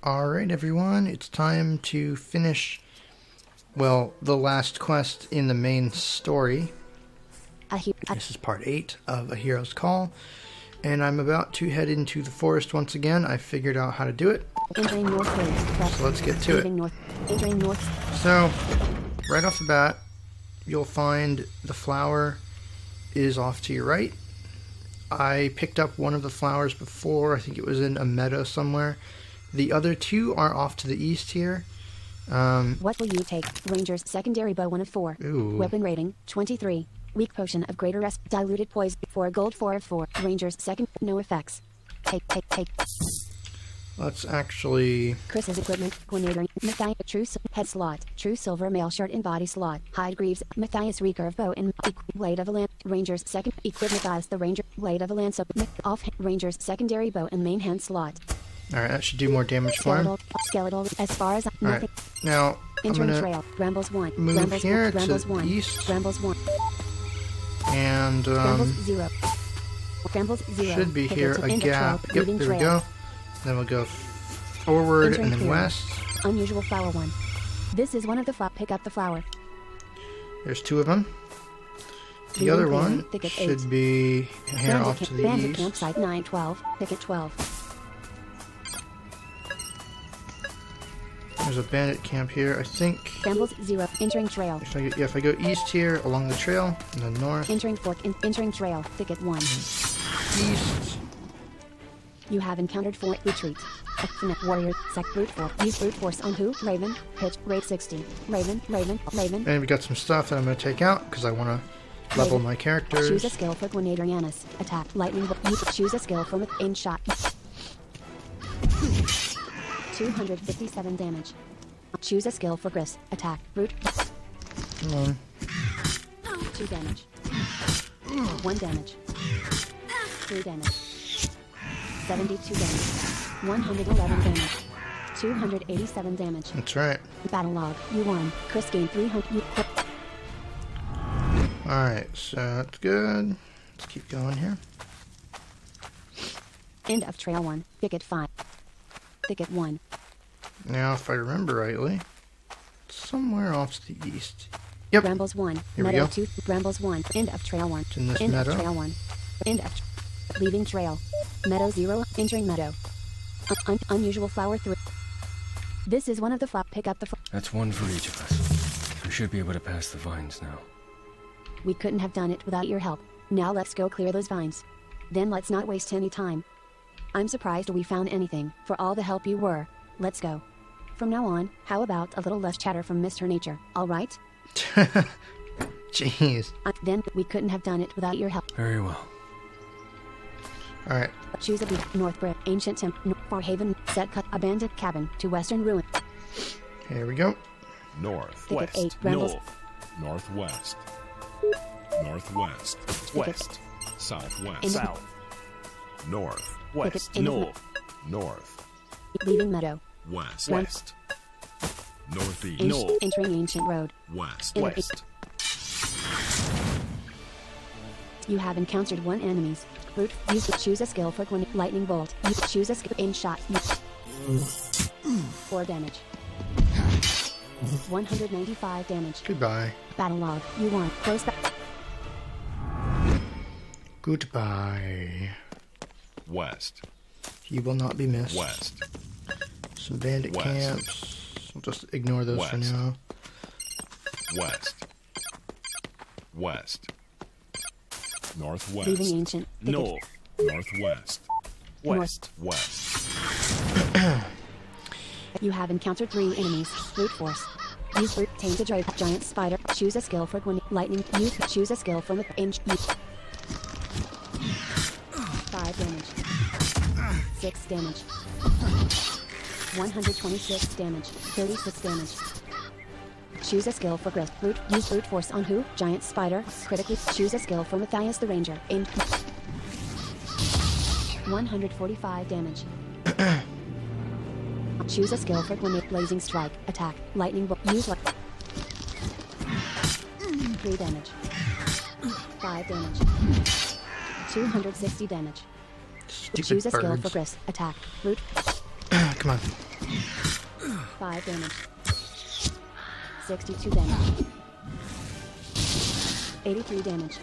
Alright everyone, it's time to finish, well, the last quest in the main story. This is part 8 of A Hero's Call, and I'm about to head into the forest once again. I figured out how to do it, so let's get to it. So, right off the bat, you'll find the flower is off to your right. I picked up one of the flowers before, I think it was in a meadow somewhere. The other two are off to the east here. What will you take? Ranger's secondary bow 1 of 4. Ooh. Weapon rating 23. Weak potion of greater rest. Diluted poison 4 gold 4 of 4. Ranger's second. No effects. Take. Let's actually... Chris's equipment. Grenadier. Matthias. True head slot. True silver mail shirt and body slot. Hide greaves. Matthias recurve bow and blade of a lance. Ranger's second. Equipment Matthias the ranger. Blade of a lance. Off. Ranger's secondary bow and main hand slot. Alright, that should do more damage for him. Skeletal, as far as Alright, now I'm gonna trail. Brambles 1. move Brambles here 1. to Brambles the 1. east. Brambles 1. And Brambles 0. Brambles 0. should be here a gap. Yep, there we go. Then we'll go forward and then west. Unusual flower 1. This is one of the flower. Pick up the flower. There's 2 of them. The other one should be here off to the Bandit east. campsite 912. Thicket 12. There's a bandit camp here, I think. Brambles 0. Entering trail. If I go east here along the trail, and then north. Entering fork. Entering trail. Thicket 1. East. You have encountered 4. Retreat. Warrior. Sec. Brute force. Use brute force on who? Raven. Pitch. Rate 60. Raven. And we got some stuff that I'm going to take out because I want to level my characters. Choose a skill for Grenadier Yanis. Attack. Lightning. You choose a skill for aim shot. 257 damage. Choose a skill for Gris. Attack. Brute. Come on. 2 damage. 1 damage. 3 damage. 72 damage. 111 damage. 287 damage. That's right. Battle log. You won. Chris gained 300. Alright, so that's good. Let's keep going here. End of trail 1. Thicket 5. Thicket 1. Now, if I remember rightly, somewhere off to the east. Yep. Brambles 1. Here Meadow we go. 2. Brambles 1. End of trail 1. It's in this End meadow. of trail 1. End of leaving trail. Meadow 0. Entering meadow. Unusual flower 3. This is one of the flower. Pick up the flower. That's one for each of us. We should be able to pass the vines now. We couldn't have done it without your help. Now let's go clear those vines. Then let's not waste any time. I'm surprised we found anything, for all the help you were. Let's go. From now on, how about a little less chatter from Mr. Nature, alright? Jeez. Then, we couldn't have done it without your help. Very well. Alright. Choose a beach, North Brick, Ancient Temple, Far Haven, Set Cut, Abandoned Cabin, to Western Ruin. Here we go. North, Thicket west, 8, Brambles. north, northwest, northwest, west, southwest, Into- south, north, West, into- north, Leaving Meadow. west, Ram- west, northeast, Entering Ancient Road. west, In- west, You have encountered 1 enemies. Brute, use choose a skill for Lightning Bolt. You choose a skill in shot. 4 damage. 195 damage. Goodbye. Battle log. You won. Close back. Goodbye. west, You will not be missed. west, Some bandit West. camps. We'll just ignore those for West. now. west, west, northwest, Leaving Ancient. Thicket. northwest, West. west, You have encountered 3 enemies. Brute force. Use brute tame to drive giant spider. Choose a skill for lightning. Use choose a skill from aim. 5 damage. 6 damage. 126 damage. 36 damage. Choose a skill for Gris. Brute. Use brute force on who? Giant spider. Critically. Choose a skill for Matthias the Ranger. Aim. 145 damage. Choose a skill for Grenade. Blazing strike. Attack. Lightning bolt. Use like 3 damage. 5 damage. 260 damage. Stupid Choose a skill birds. for Gris. Attack. Root. Come on. 5 damage. 62 damage. 83 damage.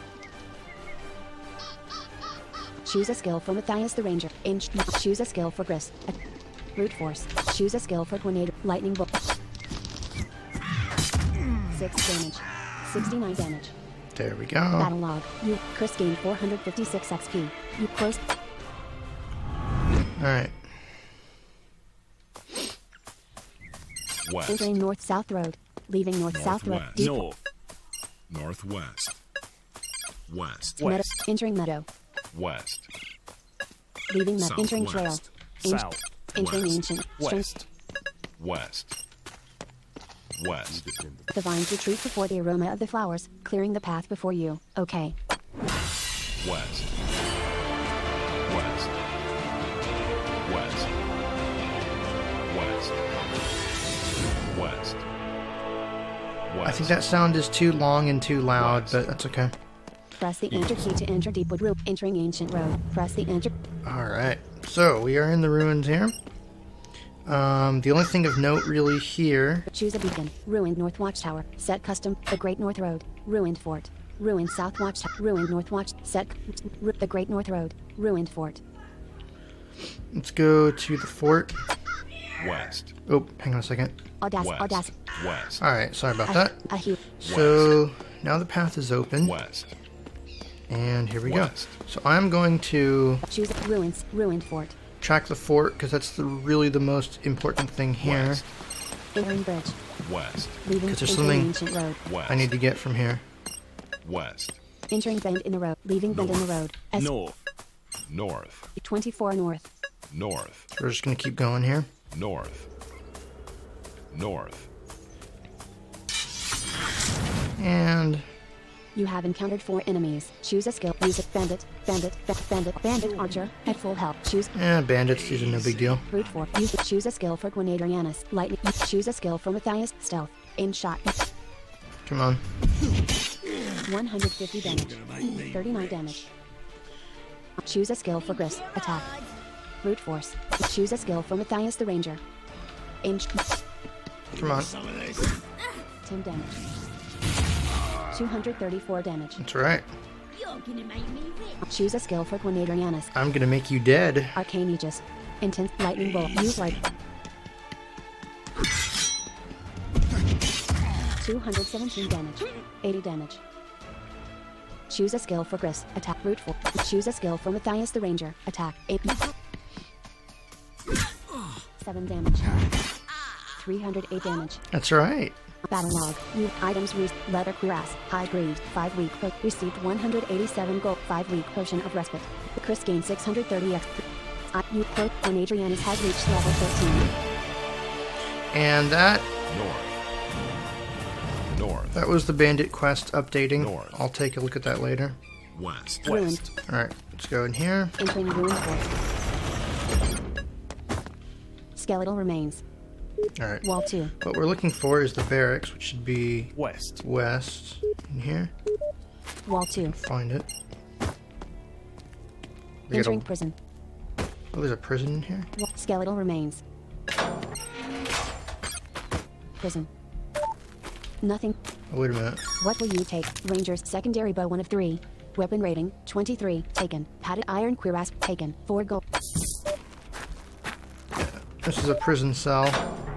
Choose a skill for Matthias the Ranger. Choose a skill for Gris. Brute Force. Choose a skill for Tornado. Lightning Bolt. 6 damage. 69 damage. There we go. Battle log. You, Chris gained 456 XP. You close. Alright. West. Entering north-south road. Leaving north-south road. Northwest. Deep North. Northwest. West. meadow. West. Entering meadow. West. Leaving meadow. Entering trail. Southwest. South. Entering West. ancient. Strength. West. West. The vines retreat before the aroma of the flowers, clearing the path before you. Okay. West. West. West. West. West. I think that sound is too long and too loud, West. but that's okay. Press the enter key to enter Deepwood Road. Entering ancient road. Press the enter. Alright, so we are in the ruins here. The only thing of note really here. Choose a beacon. Ruined North Watchtower. Set custom. The Great North Road. Ruined Fort. Ruined South Watchtower. Ruined North Watch. Set. The Great North Road. Ruined Fort. Let's go to the fort. West. Oh, hang on a second. Audacious. West. West. Alright, sorry about that. A heap. So now the path is open. West. And here we West. go. So I'm going to Choose ruins. Ruined Fort. track the fort because that's really the most important thing here. West. Entering bridge. West. Leaving. 'Cause there's Entering something- ancient road. West. I need to get from here. West. Entering bend in the road. Leaving bend in the road. S North. North. 24 north. North. We're just going to keep going here. North. North. And You have encountered 4 enemies. Choose a skill. Use it. Bandit. Bandit. Bandit. Archer. At full health. Choose. bandits, these are no big deal. Brute Force. Use it. Choose a skill for Grenaderianus. Lightning. Choose a skill for Matthias. Stealth. Aim shot. Come on. 150 damage. 39 damage. Choose a skill for Gris. Attack. Brute Force. Choose a skill for Matthias the Ranger. Aim. Come on. 10 damage. 234 damage. That's right. Choose a skill for Grenaderianus. I'm going to make you dead. Arcane Aegis. Intense lightning bolt. Use light. 217 damage. 80 damage. Choose a skill for Gris. Attack. Brute Force. Choose a skill for Matthias the Ranger. Attack. 8. 7 damage. 308 damage. That's right. Battle log. New items used. Leather cuirass. High breed. 5 week. Received 187 gold. 5 week potion of respite. Chris gained 630 XP. You quote when Adrianus has reached level 13. And that North. that was the bandit quest updating. North. I'll take a look at that later. West. Ruined. Alright, let's go in here. Entering ruined fort. Skeletal remains. Alright. Wall 2. What we're looking for is the barracks, which should be West. west. In here. Wall 2. Find it. We Entering got prison. oh, there's a prison in here? Skeletal remains. Prison. Nothing. Oh, wait a minute. What will you take? Rangers secondary bow 1 of 3. Weapon rating 23. Taken. Padded iron cuirass taken. 4 gold. This is a prison cell.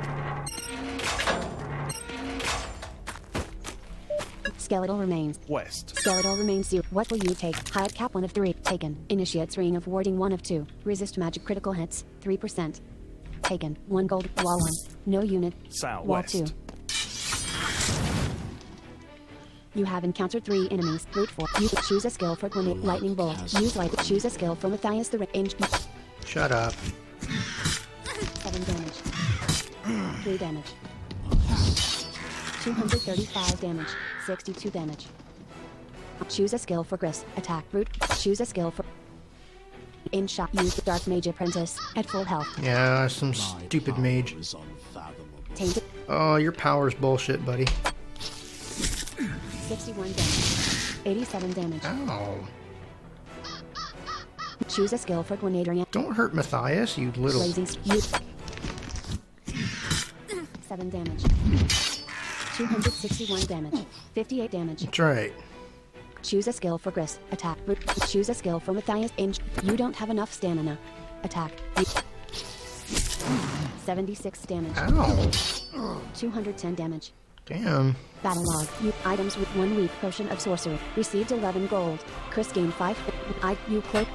Skeletal remains. West. Skeletal remains 0. What will you take? Hide cap 1 of 3. Taken. Initiates ring of warding 1 of 2. Resist magic critical hits 3%. Taken. 1 gold. Wall 1. No unit. South. Wall West. 2. You have encountered 3 enemies. Brute Force. You choose a skill for grenade. Lightning bolt. Use light. Choose a skill for Matthias the Range. Shut up. 7 damage. 3 damage. 235 damage. 62 damage. Choose a skill for Gris. Attack. Brute. Choose a skill for aim shot. Use the Dark Mage Apprentice at full health. Yeah, some stupid mage. Tainted. Oh, your power's bullshit, buddy. 61 damage. 87 damage. Ow. Choose a skill for Grenaderian. Don't hurt Matthias, you little... Lazy. Use. 7 damage. 261 damage. 58 damage. That's right. Choose a skill for Gris. Attack. Choose a skill for Matthias. You don't have enough stamina. Attack. 76 damage. Ow. 210 damage. Damn. Battle log. Items with 1 weak potion of sorcery. Received 11 gold. Chris gained 5. You cloak.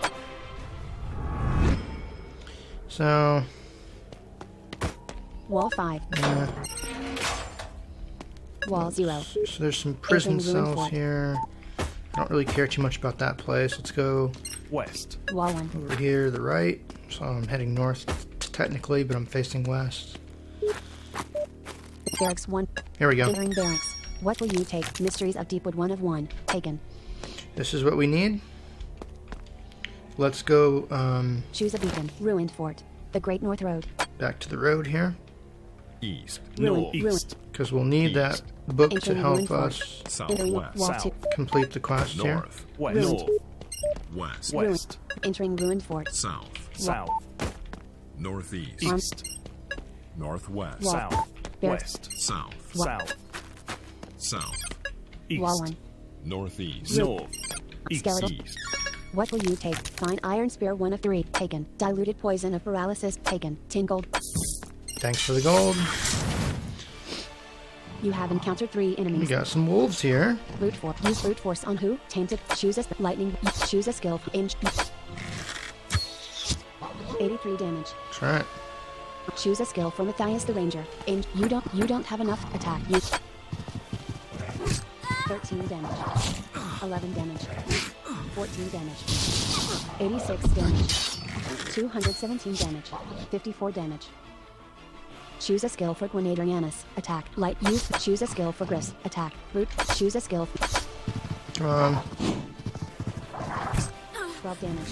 So. Wall 5. Yeah. Wall 0. So there's some prison Entering ruin cells fort. here. I don't really care too much about that place. Let's go West. Wall 1. over here to the right. So I'm heading north technically, but I'm facing west. Barracks 1. Here we go. Entering barracks. What will you take? Mysteries of Deepwood 1 of 1. Taken. This is what we need. Let's go Choose a beacon. Ruined fort. The Great North Road. back to the road here. East. Ruined. East. Because we'll need that book to Entering help ruined fort. us Entering Southwest. Wall South. 2. complete the quest here. North. West. Ruined. West. West. Entering ruined fort. South. South. Northeast. East. Northwest. Wall. South. Barracks. West. South. South. South. East. Wall 1. Northeast. North. East. Skeletal. East. What will you take? Fine Iron Spear 1 of 3. Taken. Diluted Poison of Paralysis. Taken. 10 gold. Thanks for the gold. You have encountered 3 We enemies. got some wolves here. Brute force. Use brute force on who? Tainted. Choose a lightning. Choose a skill. Inch. 83 damage. That's right. Choose a skill for Matthias the Ranger. Inch. You don't have enough attack. You. 13 damage. 11 damage. 14 damage. 86 damage. 217 damage. 54 damage. Choose a skill for Gwenadrianus. Attack. Light. Use. Choose a skill for Gris. Attack. Brute. Choose a skill. Come on. 12 damage.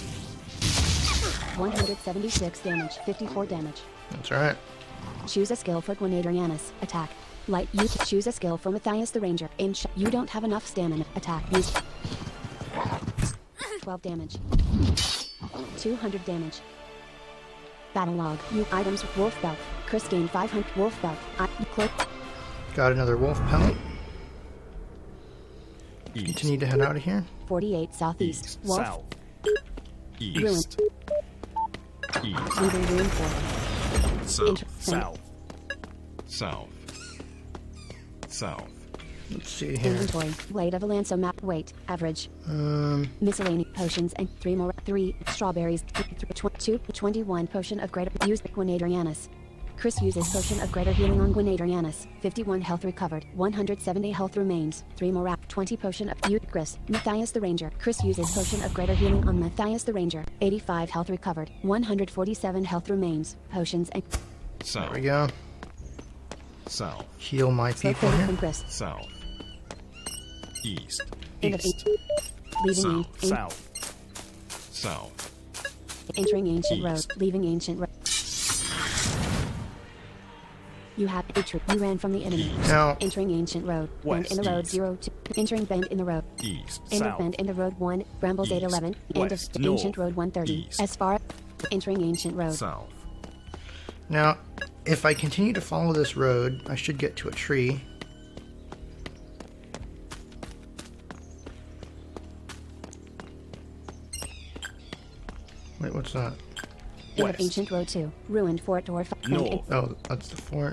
176 damage. 54 damage. That's right. Choose a skill for Gwenadrianus. Attack. Light. Use. Choose a skill for Matthias the Ranger. Inch. You don't have enough stamina. Attack. Use. 12 damage. 200 damage. Battle log. You items. Wolf belt. Chris gained 500. Wolf belt. Cloak. Got another wolf pellet. East. Continue to head out of here. 48 southeast. Wolf. South. East. East. Leaving ruin fort. South. South. South. South. Let's see here. Inventory. Blade of Alanso map. Weight. Average. Miscellaneous potions and 3 more. 3 strawberries. 21 potion of greater. Use Gwenadrianus. Chris uses potion of greater healing on Gwenadrianus. 51 health recovered. 170 health remains. 3 more. 20 potion of Chris. Matthias the Ranger. Chris uses potion of greater healing on Matthias the Ranger. 85 health recovered. 147 health remains. Potions and There South. we go. South. Heal my slow people fading here. from Chris. South. East. End of East. leaving South. South. South. entering ancient road. East. Leaving ancient road. You have a trip. You ran from the enemy. Now, Entering ancient road. Bend West. in the road East. 0 2. Entering bend in the road. East. End of South. bend in the road 1. Brambles 8 East. 11. End of West. ancient North. road 130. East. As far entering ancient road. South. now, if I continue to follow this road, I should get to a tree. Wait, what's that? End of West. ancient road 2. Ruined fort door 5. North. Oh, that's the fort.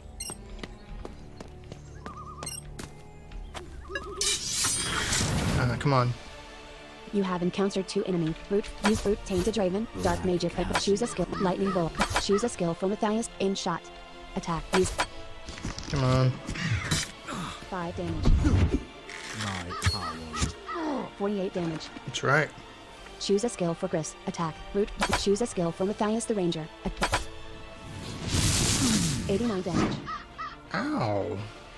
Come on. You have encountered 2 enemy. Brute. Use brute. Tainted Raven. Dark Mage. Choose a skill. Lightning Bolt. Choose a skill for Matthias. In shot. Attack. Use Come on. 5 damage. 48 damage. That's right. Choose a skill for Gris. Attack. Brute. Choose a skill for Matthias the Ranger. 89 damage. Ow.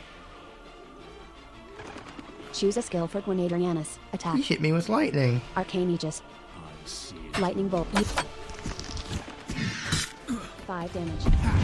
Choose a skill for Gwenadrianus. Attack. He hit me with lightning. Arcane Aegis. Lightning Bolt. 5 damage.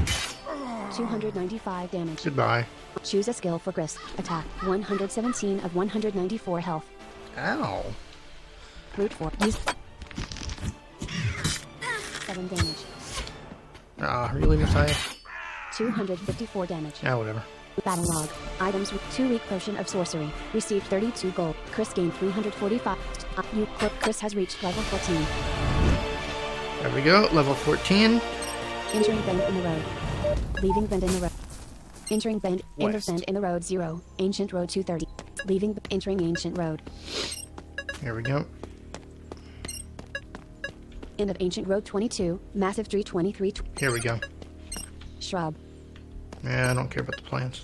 295 damage. Goodbye. Choose a skill for Gris. Attack. 117 of 194 health. Ow. Brute force. Use 7 damage. Ah, really, Messiah? 254 damage. Yeah, whatever. Battle log. Items with 2-week potion of sorcery. Received 32 gold. Chris gained 345. Chris has reached level 14. There we go. Level 14. Entering bend in the road. Leaving bend in the road. Entering bend. End of West. bend in the road 0. Ancient road 230. Leaving. Entering ancient road. Here we go. End of ancient road 22. Massive tree 23. Here we go. Shrub. Yeah, I don't care about the plants.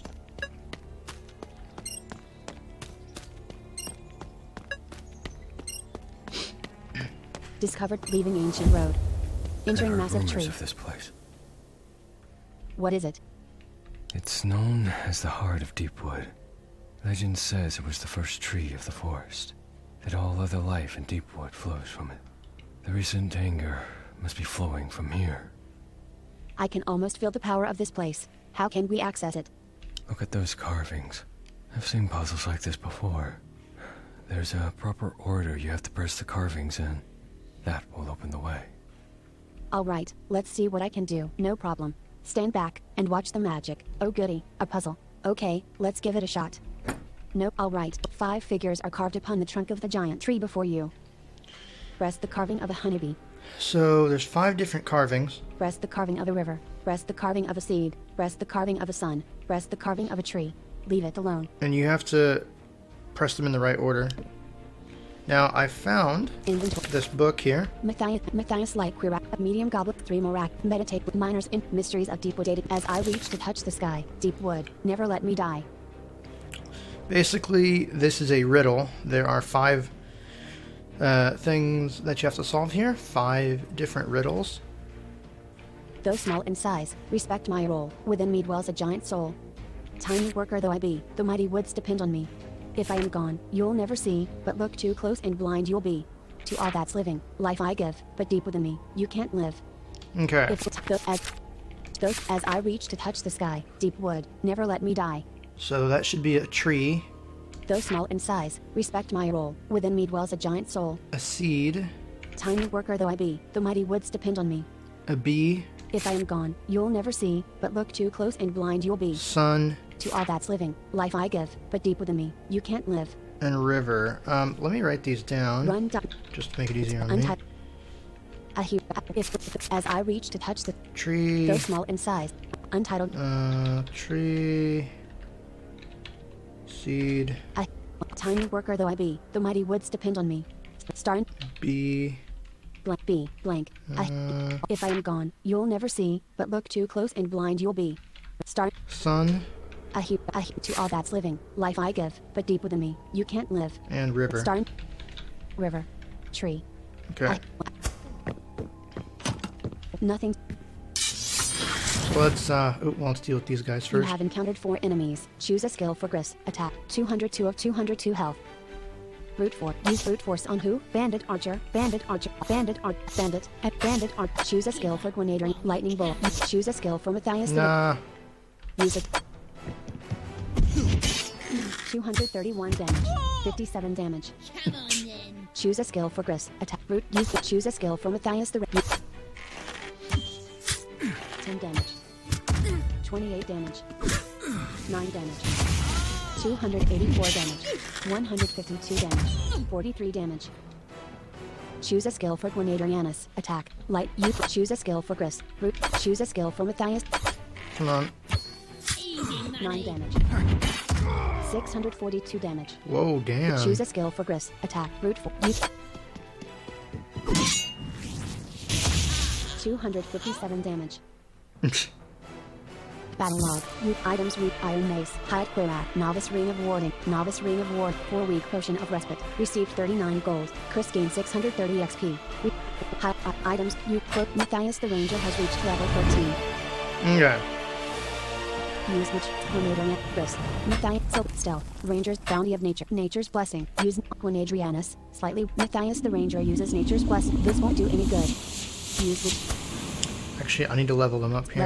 Discovered. Leaving ancient road. Entering There are massive rumors tree. of this place. What is it? It's known as the Heart of Deepwood. Legend says it was the first tree of the forest, that all other life in Deepwood flows from it. The recent anger must be flowing from here. I can almost feel the power of this place. How can we access it? Look at those carvings. I've seen puzzles like this before. There's a proper order you have to press the carvings in. That will open the way. Alright, let's see what I can do. No problem. Stand back and watch the magic. Oh goody, a puzzle. Okay, let's give it a shot. No, alright. 5 figures are carved upon the trunk of the giant tree before you. Press the carving of a honeybee. So there's 5 different carvings. Press the carving of a river. Press the carving of a seed. Press the carving of a sun. Press the carving of a tree. Leave it alone. And you have to press them in the right order. Now, I found Inventory. this book here. Matthias Light Quirak, Medium Goblet, 3 Morak, Meditate with Miners in Mysteries of Deepwood. As I reach to touch the sky, Deepwood, never let me die. Basically, this is a riddle. There are 5 things that you have to solve here. 5 different riddles. Though small in size, respect my role. Within me dwells a giant soul. Tiny worker though I be, the mighty woods depend on me. If I am gone, you'll never see, but look too close and blind you'll be. To all that's living, life I give, but deep within me, you can't live. Okay. As I reach to touch the sky, deep wood, never let me die. So that should be a tree, Though small in size, respect my role. Within me dwells a giant soul. a seed, Tiny worker though I be, the mighty woods depend on me. a bee, If I am gone, you'll never see, but look too close and blind you'll be. sun, To all that's living, life I give, but deep within me, you can't live. and river. Let me write these down Run down. just to make it easier on me. Untied. As I reach to touch the Tree, though small in size, untitled. tree, seed, Tiny worker though I be, the mighty woods depend on me. Star bee, blank B blank. If I am gone, you'll never see, but look too close and blind you'll be. Star sun, to all that's living, life I give, but deep within me, you can't live. and river. Star river, tree, Okay. nothing. So let's deal with these guys You first. have encountered 4 enemies. Choose a skill for Gris. Attack. 202 of 202 health. Brute force. Use brute force on who? Bandit archer. Bandit archer. Bandit art. Bandit. At bandit art. Choose a skill for Grenadier. Lightning bolt. Choose a skill for Matthias. Nah. Use it. 231 damage. 57 damage. Come on then. Choose a skill for Gris. Attack. Brute. Use it. Choose a skill for Matthias the Red. 10 damage. 28 damage. 9 damage. 284 damage. 152 damage. 43 damage. Choose a skill for Grenadier Yanis. Attack. Light. You choose a skill for Gris. Brute. Choose a skill for Matthias. Come on. Easy 9 money. damage. 642 damage. Whoa, damn. Choose a skill for Gris. Attack. Brute force. Use. 257 damage. Battle log. Youth items. Root Iron Mace. Hide Quirak. Novice Ring of Warding. Novice Ring of Ward. 4-week potion of respite. Received 39 gold. Chris gained 630 XP. Items. You quote Matthias the Ranger has reached level 13. Okay. Use which Grenadier Chris. Matthias Stealth. Ranger's Bounty of Nature. Nature's Blessing. Use Grenadier Slightly. Matthias the Ranger uses Nature's Blessing. This won't do any good. Use which Actually, I need to level them up here. level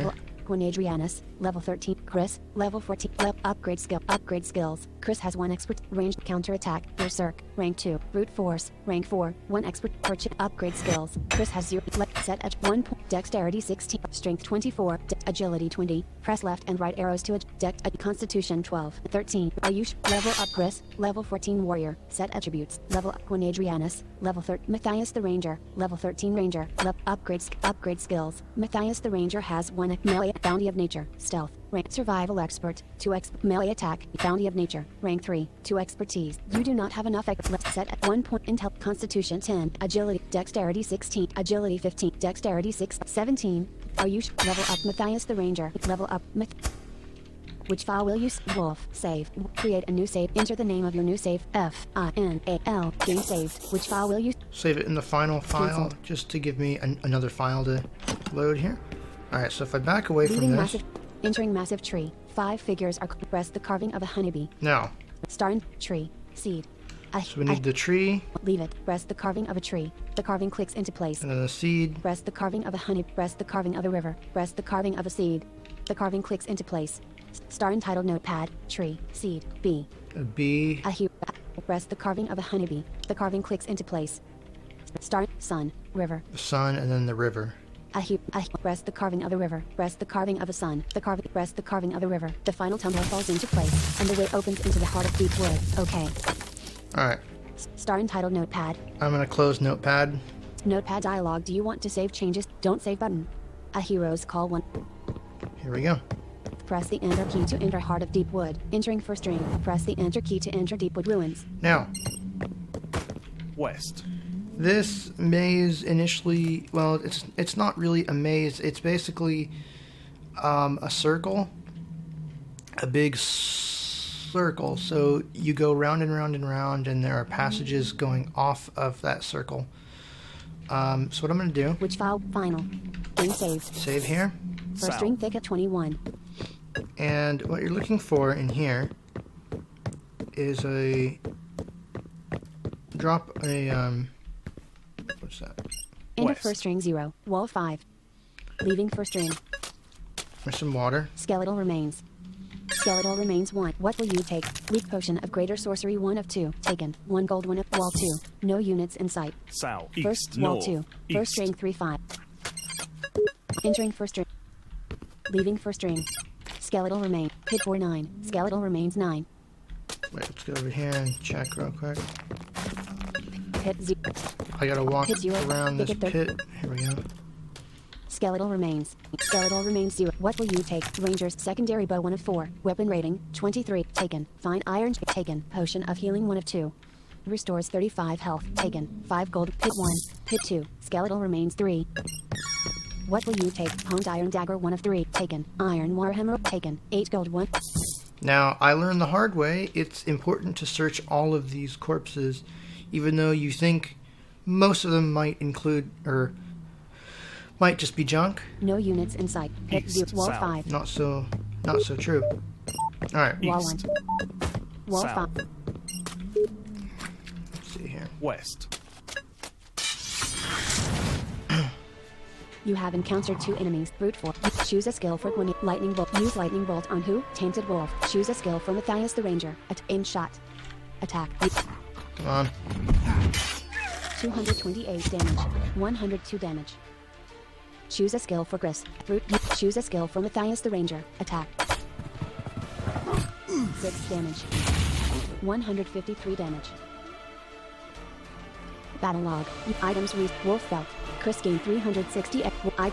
Quinadrianus, level 13. Chris, level 14. Upgrade skills. Chris has 1 expert ranged counterattack. Berserk, rank 2. Brute force, rank 4. 1 expert purchase. Upgrade skills. Chris has 0. Set at 1 point. Dexterity 16. Strength 24. Agility 20. Press left and right arrows to Constitution 12. 13. Ayush, level up. Chris, level 14 warrior. Set attributes. Level up. Quinadrianus, level 13. Matthias the ranger, level 13 ranger. Upgrade skills. Matthias the ranger has 1 melee. Bounty of nature. Stealth. Rank survival expert. 2 melee attack. Bounty of nature. Rank 3. 2 expertise. You do not have enough set at 1 point. Intel. Constitution 10. Agility. Dexterity 16. Agility 15. Dexterity 17. Ayush, level up. Matthias the ranger, level up. Which file will you Wolf, save. Create a new save. Enter the name of your new save. Final. Game saved. Which file will you save it in the final file? Cancelled. Just to give me another file to load here. Alright, so if I back away from this. Entering massive tree. 5 figures are. Press the carving of a honeybee. Now. Star in tree. Seed. So we need the tree. Leave it. Press the carving of a tree. The carving clicks into place. And then the seed. Press the carving of a honey. Press the carving of a river. Press the carving of a seed. The carving clicks into place. Star entitled notepad. Tree. Seed. Bee. A bee. Press the carving of a honeybee. The carving clicks into place. Star. Sun. River. The sun and then the river. Press the carving of a river. Press the carving of a sun. Press the carving of a river. The final tumbler falls into place, and the way opens into the heart of deep wood. Okay. Alright. Star entitled notepad. I'm gonna close notepad. Notepad dialog. Do you want to save changes? Don't save button. A hero's call 1. Here we go. Press the enter key to enter heart of deep wood. Entering first ring. Press the enter key to enter deep wood ruins. Now. West. This maze initially, well, it's not really a maze. It's basically a circle, a big circle. So you go round and round and round, and there are passages going off of that circle. So what I'm going to do? Which file? Final. Game saved. Save here. First ring thicket 21. And what you're looking for in here is a drop a what's that? End of first ring 0. Wall 5. Leaving first ring. There's some water. Skeletal remains. Skeletal remains 1. What will you take? Weak potion of greater sorcery 1 of 2. Taken. 1 gold 1 of wall 2. No units in sight. South. First East. wall North. 2. First East. ring 3-5. Entering first ring. Leaving first ring. Skeletal remain. Hit 4-9. Skeletal remains 9. Wait, let's go over here and check real quick. Hit 0. I gotta walk Hit 0. around this Thicket pit. Here we go. Skeletal remains. Skeletal remains 0. What will you take? Ranger's secondary bow 1 of 4. Weapon rating 23. Taken. Fine iron. Taken. Potion of healing 1 of 2. Restores 35 health. Taken. 5 gold. Pit 1. Pit 2. Skeletal remains 3. What will you take? Honed iron dagger 1 of 3. Taken. Iron warhammer. Taken. 8 gold 1. Now, I learned the hard way. It's important to search all of these corpses, even though you think most of them might include, or might just be junk. No units in sight. Hit East, 0. Wall south. 5. Not so true. Alright, Wall 1. East. Wall South. 5. let's see here. West. You have encountered 2 enemies. Brute force. Choose a skill for Gwyneth. Lightning bolt. Use lightning bolt on who? Tainted wolf. Choose a skill for Matthias the ranger. Aim shot. Attack. Come on. 228 damage. 102 damage. Choose a skill for Chris. Brute. Choose a skill for Matthias the ranger. Attack. 6 damage. 153 damage. Battle log. Items read. Wolf belt. Chris gained 360.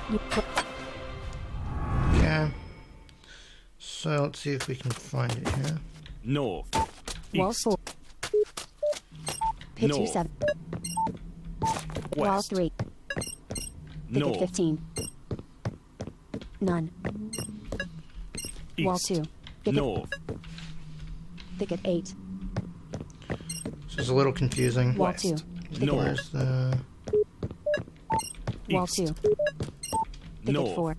Yeah. So let's see if we can find it here. North. Wall East. 4. Pit 2 North. 7. Wall West. 3. Thicket North. 15. None. Wall East. 2. Thicket. North. Thicket 8. This is a little confusing. Wall West. 2. Thicket Where's the... Wall East. 2. Thicket North. 4.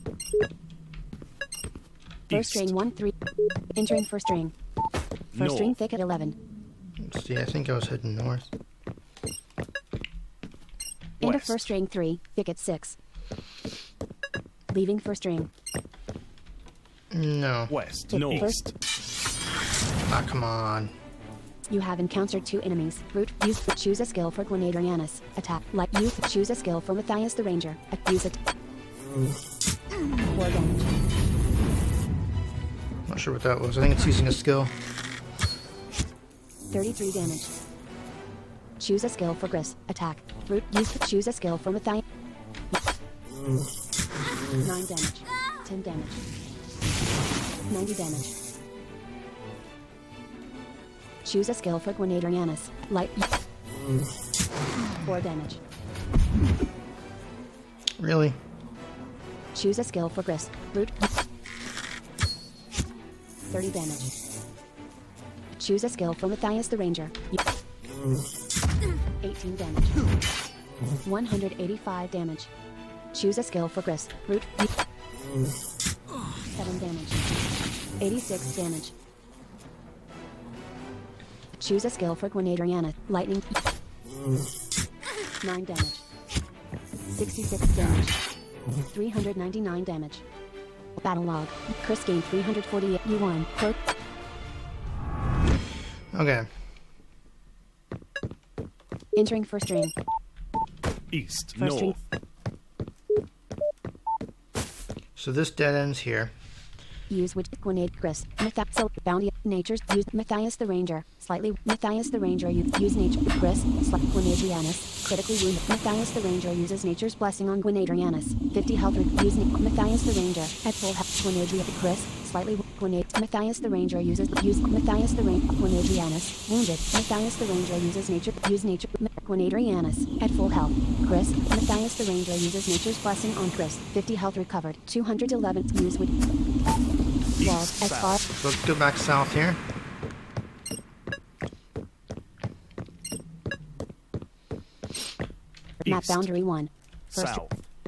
First East. ring 1 3. Entering first ring. First ring North. thicket 11. Let's see, I think I was heading north. End of West. first ring 3. Thicket 6. Leaving first ring. No. West. North. East. Ah, come on. You have encountered 2 enemies. Root. Use. Choose a skill for Gwenadrianus. Attack. Like you. Choose a skill for Matthias the Ranger. Use it. 4 damage. Not sure what that was. I think it's using a skill. 33 damage. Choose a skill for Gris. Attack. Root. Use. Choose a skill for Matthias. 9 damage. 10 damage. 90 damage. Choose a skill for Gwenadrianus. Light. 4 damage. Really? Choose a skill for Gris. Root. 30 damage. Choose a skill for Matthias the Ranger. 18 damage. 185 damage. Choose a skill for Gris. Root. 7 damage. 86 damage. Choose a skill for Gwenadriana. Lightning. 9 damage. 66 damage. 399 damage. Battle log. Chris gained 348. You won. Quote. Okay. Entering first ring. East. First ring. North. So this dead ends here. Use which Grenade Chris. Matthias Bounty Nature's use Matthias the Ranger. Slightly Matthias the Ranger use nature Chris. Gwenadrianus. Critically wound. Matthias the Ranger uses nature's blessing on Gwenadrianus. 50 health. Use Matthias the Ranger at full health. Gwenadrianus. Chris. Slightly Gwenade. Matthias the Ranger uses Matthias the Ranger. Gwenadrianus. Wounded. Matthias the Ranger uses nature. Gwenadrianus at full health. Chris. Matthias the Ranger uses nature's blessing on Chris. 50 health recovered. 211. Use with walls as far. So let's go back south here. Map East. boundary 1. First. South.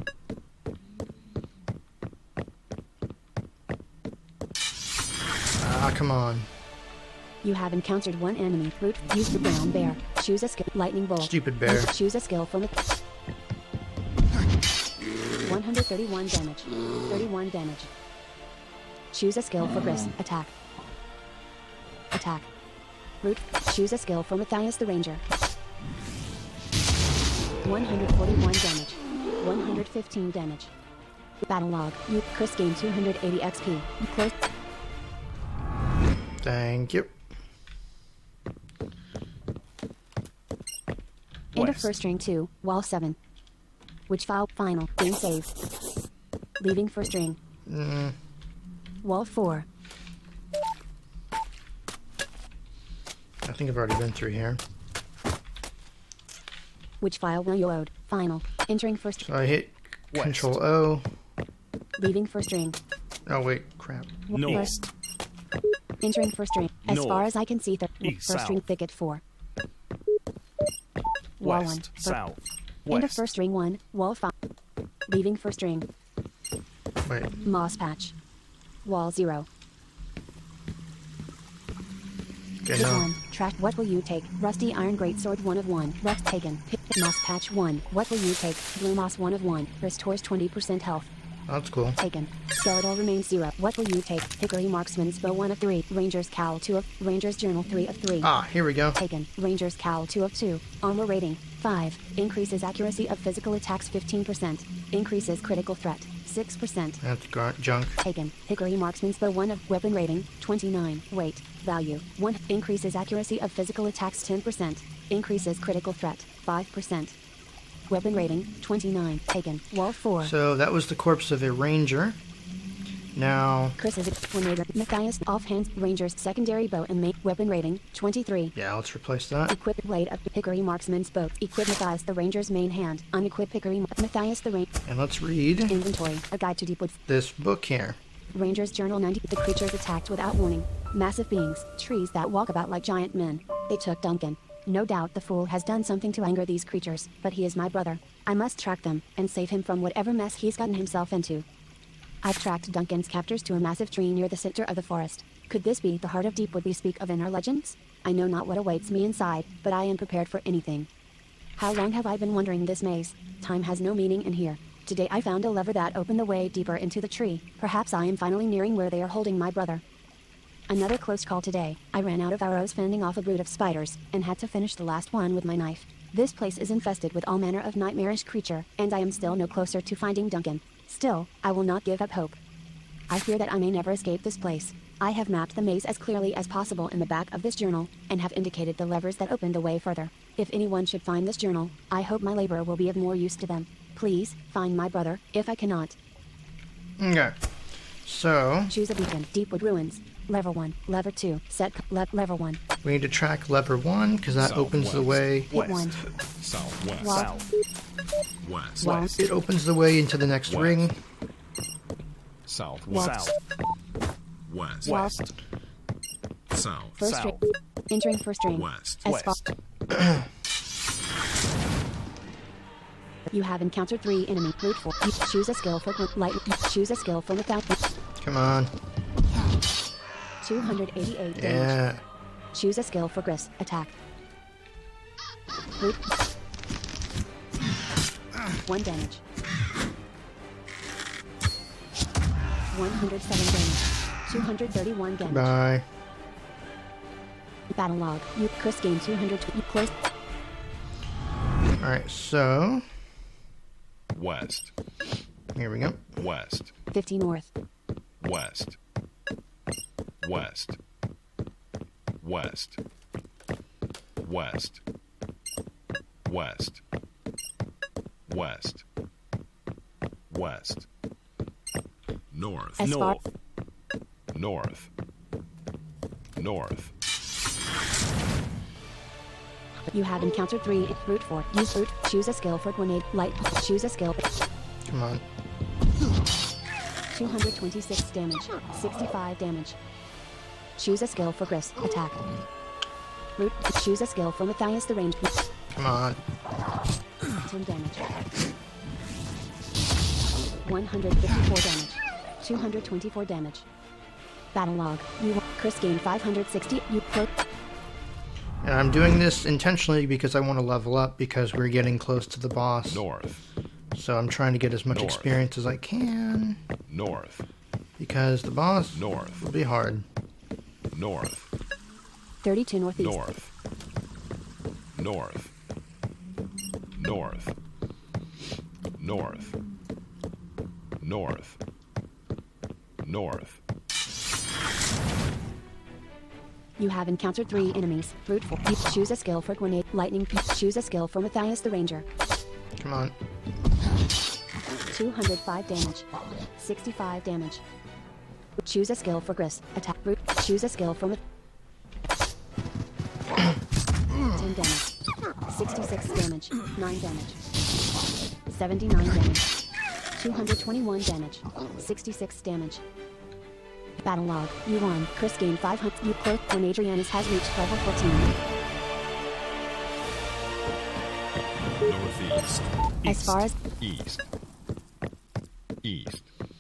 Ah, come on. You have encountered 1 enemy. Root. Use the brown bear. Choose a skill. Lightning bolt. Stupid bear. Choose a skill from it. 131 damage. 31 damage. Choose a skill for Gris. Attack. Attack. Root. Choose a skill for Matthias the Ranger. 141 damage. 115 damage. Battle log. You. Chris gained 280 XP. Close. Thank you. End of West. first ring 2. Wall 7. Which file? Final. Game save. Leaving first ring. Wall 4. I think I've already been through here. Which file will you load? Final. Entering first. So I hit West. Control O. Leaving first ring. Oh wait, crap. North. Entering first ring. As North. far as I can see, East, first south. ring thicket 4. Wall 1. West. South. End of West. first ring 1. Wall 5. Leaving first ring. Wait. Moss patch. Wall 0. Okay, Hit no. 1. Track. What will you take? Rusty iron greatsword 1 of 1. Rust taken. Hit moss patch 1. What will you take? Blue moss 1 of 1. Restores 20% health. That's cool. Taken. Skeletal remains 0. What will you take? Hickory marksman's bow 1 of 3. Ranger's cowl 2 of. Ranger's journal 3 of 3. Ah, here we go. Taken. Ranger's cowl 2 of 2. Armor rating 5. Increases accuracy of physical attacks 15%. Increases critical threat 6%. That's junk. Taken. Hickory marksman's bow 1 of. Weapon rating 29. Weight value 1. Increases accuracy of physical attacks 10%. Increases critical threat 5%. Weapon rating 29. Taken. Wall 4. So that was the corpse of a ranger. Now, Chris is a Matthias offhand Ranger's secondary bow and main weapon rating 23. yeah, let's replace that. Equip blade of Hickory marksman's bow. Equip Matthias the Ranger's main hand. Unequip Hickory Matthias the Ranger. And let's read Inventory. A guide to Deepwood. this book here. Ranger's Journal 90. The creatures attacked without warning. Massive beings. Trees that walk about like giant men. They took Duncan. No doubt the fool has done something to anger these creatures, but he is my brother. I must track them and save him from whatever mess he's gotten himself into. I've tracked Duncan's captors to a massive tree near the center of the forest. Could this be the heart of Deepwood we speak of in our legends? I know not what awaits me inside, but I am prepared for anything. How long have I been wandering this maze? Time has no meaning in here. Today I found a lever that opened the way deeper into the tree. Perhaps I am finally nearing where they are holding my brother. Another close call today. I ran out of arrows fending off a brood of spiders, and had to finish the last one with my knife. This place is infested with all manner of nightmarish creature, and I am still no closer to finding Duncan. Still, I will not give up hope. I fear that I may never escape this place. I have mapped the maze as clearly as possible in the back of this journal, and have indicated the levers that open the way further. If anyone should find this journal, I hope my labor will be of more use to them. Please, find my brother, if I cannot. Okay. So... choose a beacon. Deepwood Ruins. Lever 1. Lever 2. Set... lever 1. we need to track lever 1, because that opens the way... Hit 1. Southwest. Wall. West. Wall. It opens the way into the next ring. Southwest. West. Wall. South. First South. ring. Entering first ring. West. As far... You have encountered 3 enemy. Route 4. You choose a skill for light. Choose a skill for without. Come on. 288 damage. Yeah. Choose a skill for Gris. Attack. Route. 1 damage. 107 damage. 231 damage. Bye. Battle log. You Chris gained 200. You close. Alright, so... West. here we go. West. 50 north. West. West. West. West. West. West. West. North. As far. North. North. You have encountered 3. Route 4. Use route. Choose a skill for grenade. Light. Choose a skill. Come on. 226 damage. 65 damage. Choose a skill for Gris. Attack. Route. Choose a skill for Matthias the Range. Come on. 10 damage. 154 damage. 224 damage. Battle log. You Chris gained 560. You cloak. And I'm doing this intentionally because I want to level up because we're getting close to the boss. North. So I'm trying to get as much North. experience as I can. North. Because the boss North. will be hard. North. 32 northeast. North. North. North. North. North. North. You have encountered 3 enemies. Route 4. You choose a skill for grenade. Lightning. Choose a skill for Matthias the Ranger. Come on. 205 damage. 65 damage. Choose a skill for Gris. Attack. Route. Choose a skill for 10 damage. 66 damage. 9 damage. 79 damage. 221 damage. 66 damage. Battle log. You won. Chris gained 500. You cloak when Adrianus has reached level 14. Northeast. As far as East. East.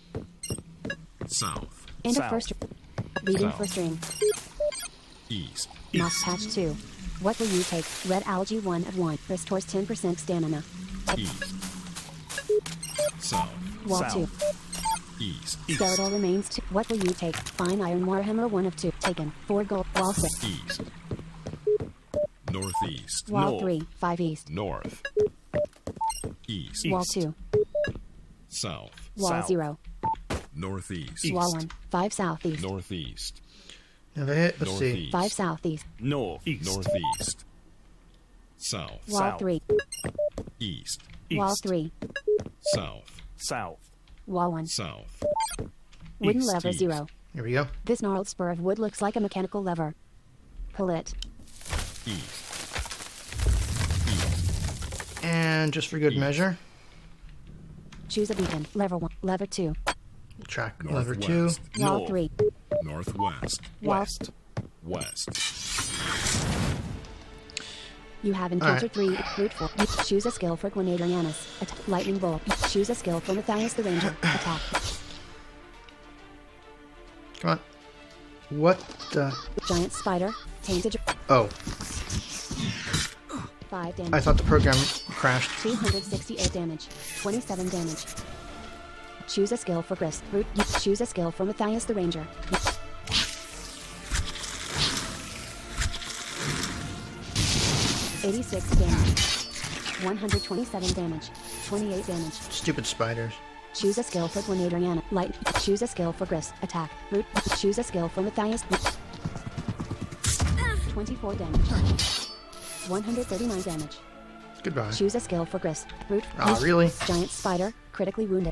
South. end of South. first. Leading South. first ring. East. Moss patch 2. What will you take? Red algae 1 of 1. Restores 10% stamina. East. South. Wall South. 2. East. Skeletal remains 2. What will you take? Fine iron warhammer 1 of 2. Taken. 4 gold. Wall 6. East. Northeast. Wall North. 3. 5 east. North. East. Wall 2. South. Wall South. 0. Northeast. Wall 1. 5 southeast. Northeast. Never hit. Let's see. Northeast. 5 southeast. Northeast. Northeast. South. Wall South. 3. East. Wall 3. South. South. Wall 1. South. Wooden East. lever East. 0. Here we go. This gnarled spur of wood looks like a mechanical lever. Pull it. East. And just for good East. measure, Choose a beacon. Lever 1. Lever 2. we'll track lever 2. Northwest. Wall North. 3. Northwest. Wall- West. West. You have encountered 3. Route 4. You choose a skill for Grenadrianus. Attack. Lightning bolt. Choose a skill for Matthias the Ranger. Attack. Come on. What the... Giant spider. Tainted. Oh, 5 damage. I thought the program crashed. 268 damage. 27 damage. Choose a skill for Grist. Root. Choose a skill for Matthias the Ranger. 86 damage. 127 damage. 28 damage. Stupid spiders. Choose a skill for Grenadier Yana. Light. Choose a skill for Grist. Attack. Root. Choose a skill for Matthias. 24 damage. 139 damage. Goodbye. Choose a skill for Grist. Root. Ah, really? Giant spider. Critically wounded.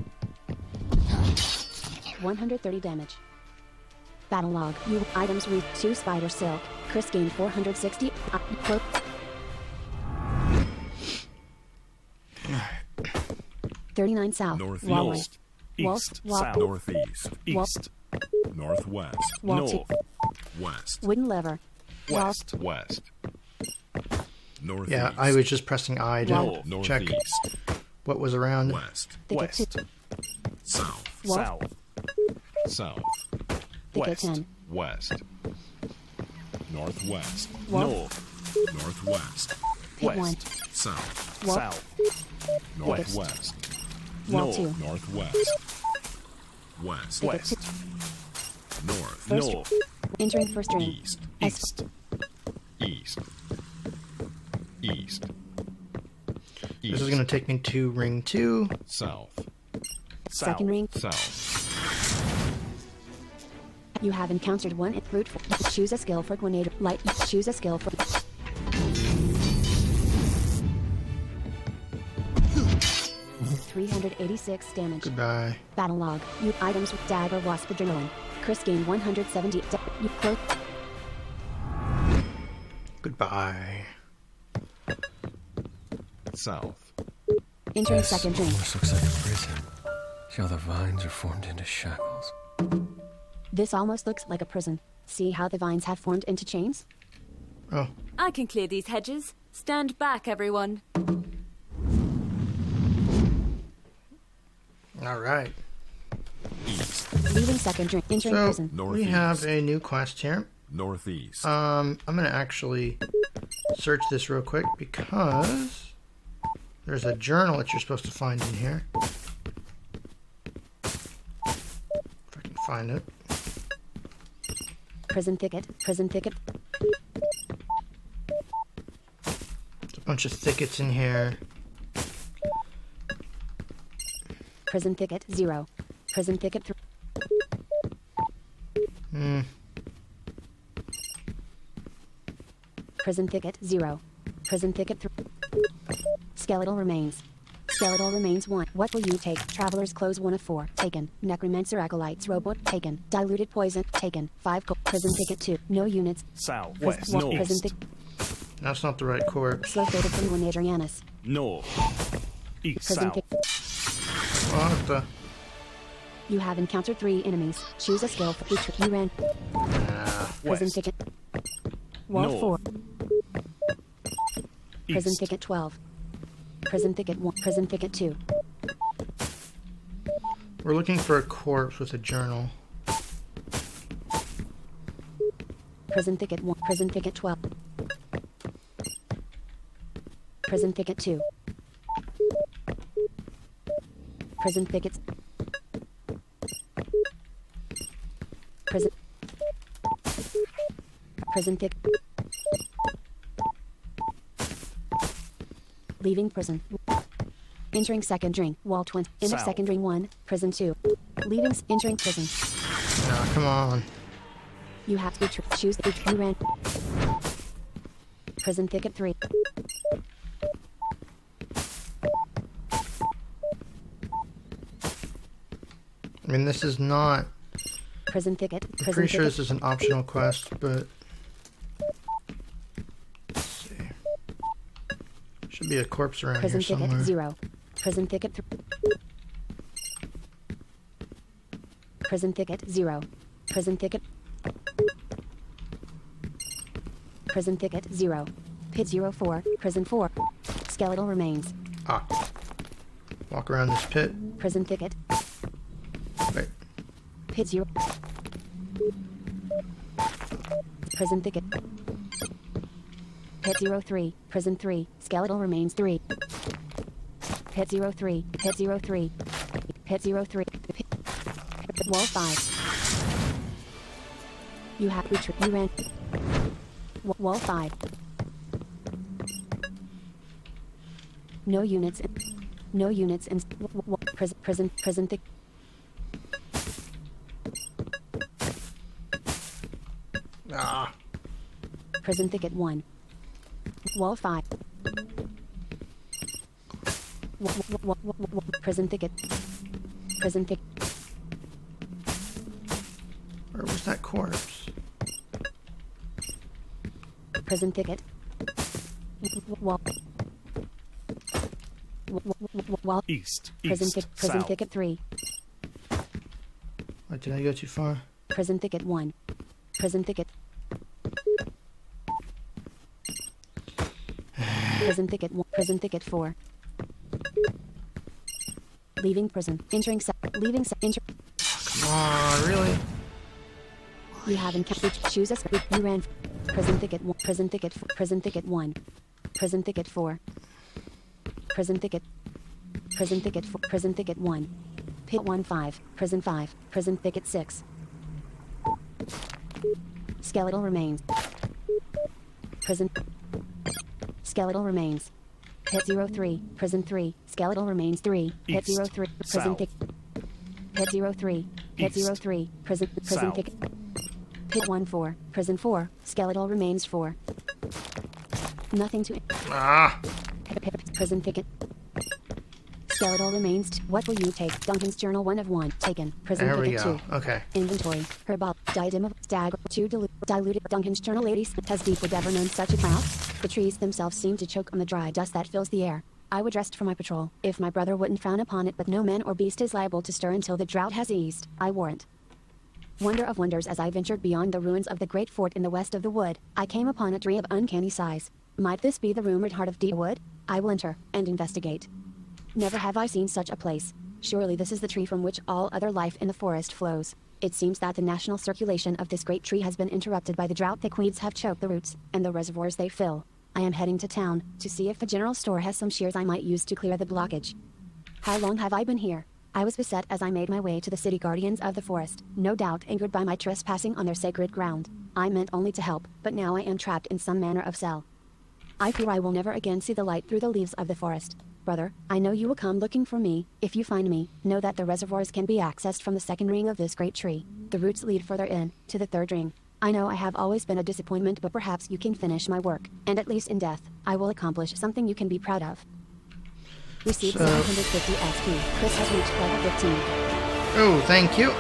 130 damage. Battle log. You items read 2 spider silk. Chris gained 460. Quote. $39 south. Northeast. East. Wall. South. Northeast. Wall. East. Northwest. Wall North. two. West. Wooden lever. West. West. Northeast. Yeah, I was just pressing I to Wall. check Northeast. what was around. West. Thicket West. 2. South. Wall. South. South. Thicket West. 10. West. Northwest. Wall. North. Northwest. Pit 1. West. South. Wall. South. Northwest. Wall North. 2. Northwest. West. Thicket West. 2. North. First. North. Entering first ring. East. S. East. East. East. This is going to take me to ring 2. South. Second ring. South. You have encountered one root. Choose a skill for Grenadier. Light. Choose a skill for. $386 damage. Goodbye. Battle log. You items with dagger wasp adrenaline. Chris gained 170. You cloak. Goodbye. South. Entering This second ring. almost looks like a prison. See how the vines are formed into shackles. This almost looks like a prison. See how the vines have formed into chains? Oh, I can clear these hedges. Stand back, everyone. all right. East. Leaving second ring. Entering So prison. we Northeast. have a new quest here. Northeast. I'm going to actually search this real quick because there's a journal that you're supposed to find in here. If I can find it. Prison thicket. Prison thicket. There's a bunch of thickets in here. Prison thicket 0. Prison thicket 3. Prison thicket 0. Prison thicket 3. Skeletal remains. Skeletal remains 1. What will you take? Traveler's clothes 1 of 4. Taken. Necromancer acolytes robot. Taken. Diluted poison. Taken. 5. Prison thicket 2. No units. South. West. North. Prison East. thicket. That's not the right corpse. Located from Grenadier Yanis. North. East. Prison South. thicket. What the? You have encountered 3 enemies. Choose a skill for each. You ran. Prison West. thicket. Wall North. 4. Prison East. thicket 12. Prison thicket 1. Prison thicket 2. We're looking for a corpse with a journal. Prison thicket 1. Prison thicket 12. Prison thicket 2. Prison thickets. Prison. Prison thicket. Leaving prison. Entering second ring. Wall 20. Enter South. second ring 1. Prison 2. Leaving. Entering prison. Nah, come on. You have to choose the you ran. Prison thicket 3. I mean, this is not. Prison thicket. I'm Prison pretty sure thicket. this is an optional quest, but. Let's see. Should be a corpse around Prison here thicket somewhere. 0. Prison thicket 3. Prison thicket 0. Prison thicket. Prison thicket 0. Pit 04. Prison 4. Skeletal remains. Ah. Walk around this pit. Prison thicket. Wait. Pit 0. Prison thicket. Pit 03, Prison 3, Skeletal Remains 3. Pit 03, Pit 03, Pit 03, Wall 5. You have you ran. Wall 5. No units in. No units in. Prison thick. Ah. Prison thicket 1. Wall 5. Prison thicket. Prison thicket. Where was that corpse? Prison thicket. Wall. Wall. East. Prison East. Prison South. thicket 3. What, did I go too far? Prison thicket 1. Prison thicket. Prison thicket 1. Prison thicket 4. Leaving prison. Entering cell. Leaving cell. Come on, really? You haven't choose a you ran. Prison thicket 1. Prison thicket 4. Prison thicket 1. Prison thicket 4. Prison thicket. Prison thicket 4. Prison thicket 1. Pit 1 5. Prison 5. Prison thicket 6. Skeletal remains. Prison. Skeletal remains. Pit 03. Prison 3. Skeletal remains 3. Pit East. 03. Prison South. thick. Pit 03. Pit East. 03. Prison South. thick. Pit 1 4. Prison 4. Skeletal remains 4. Nothing to. Ah. Prison thicket. Skeletal remains. What will you take? Duncan's journal 1 of 1. Taken. Prison There we thicket go. 2. Okay. Inventory. Herbal. Diadem of stag. 2 diluted. Duncan's journal. Ladies. Has Deepwood ever known such a drought? The trees themselves seem to choke on the dry dust that fills the air. I would rest for my patrol, if my brother wouldn't frown upon it, but no man or beast is liable to stir until the drought has eased, I warrant. Wonder of wonders, as I ventured beyond the ruins of the great fort in the west of the wood, I came upon a tree of uncanny size. Might this be the rumored heart of Deepwood? I will enter, and investigate. Never have I seen such a place. Surely this is the tree from which all other life in the forest flows. It seems that the national circulation of this great tree has been interrupted by the drought. Thick weeds have choked the roots, and the reservoirs they fill. I am heading to town, to see if the general store has some shears I might use to clear the blockage. How long have I been here? I was beset as I made my way to the city guardians of the forest, no doubt angered by my trespassing on their sacred ground. I meant only to help, but now I am trapped in some manner of cell. I fear I will never again see the light through the leaves of the forest. Brother, I know you will come looking for me. If you find me, know that the reservoirs can be accessed from the second ring of this great tree. The roots lead further in, to the third ring. I know I have always been a disappointment, but perhaps you can finish my work, and at least in death, I will accomplish something you can be proud of. Received 750 XP. Chris has reached level 15. Oh, thank you.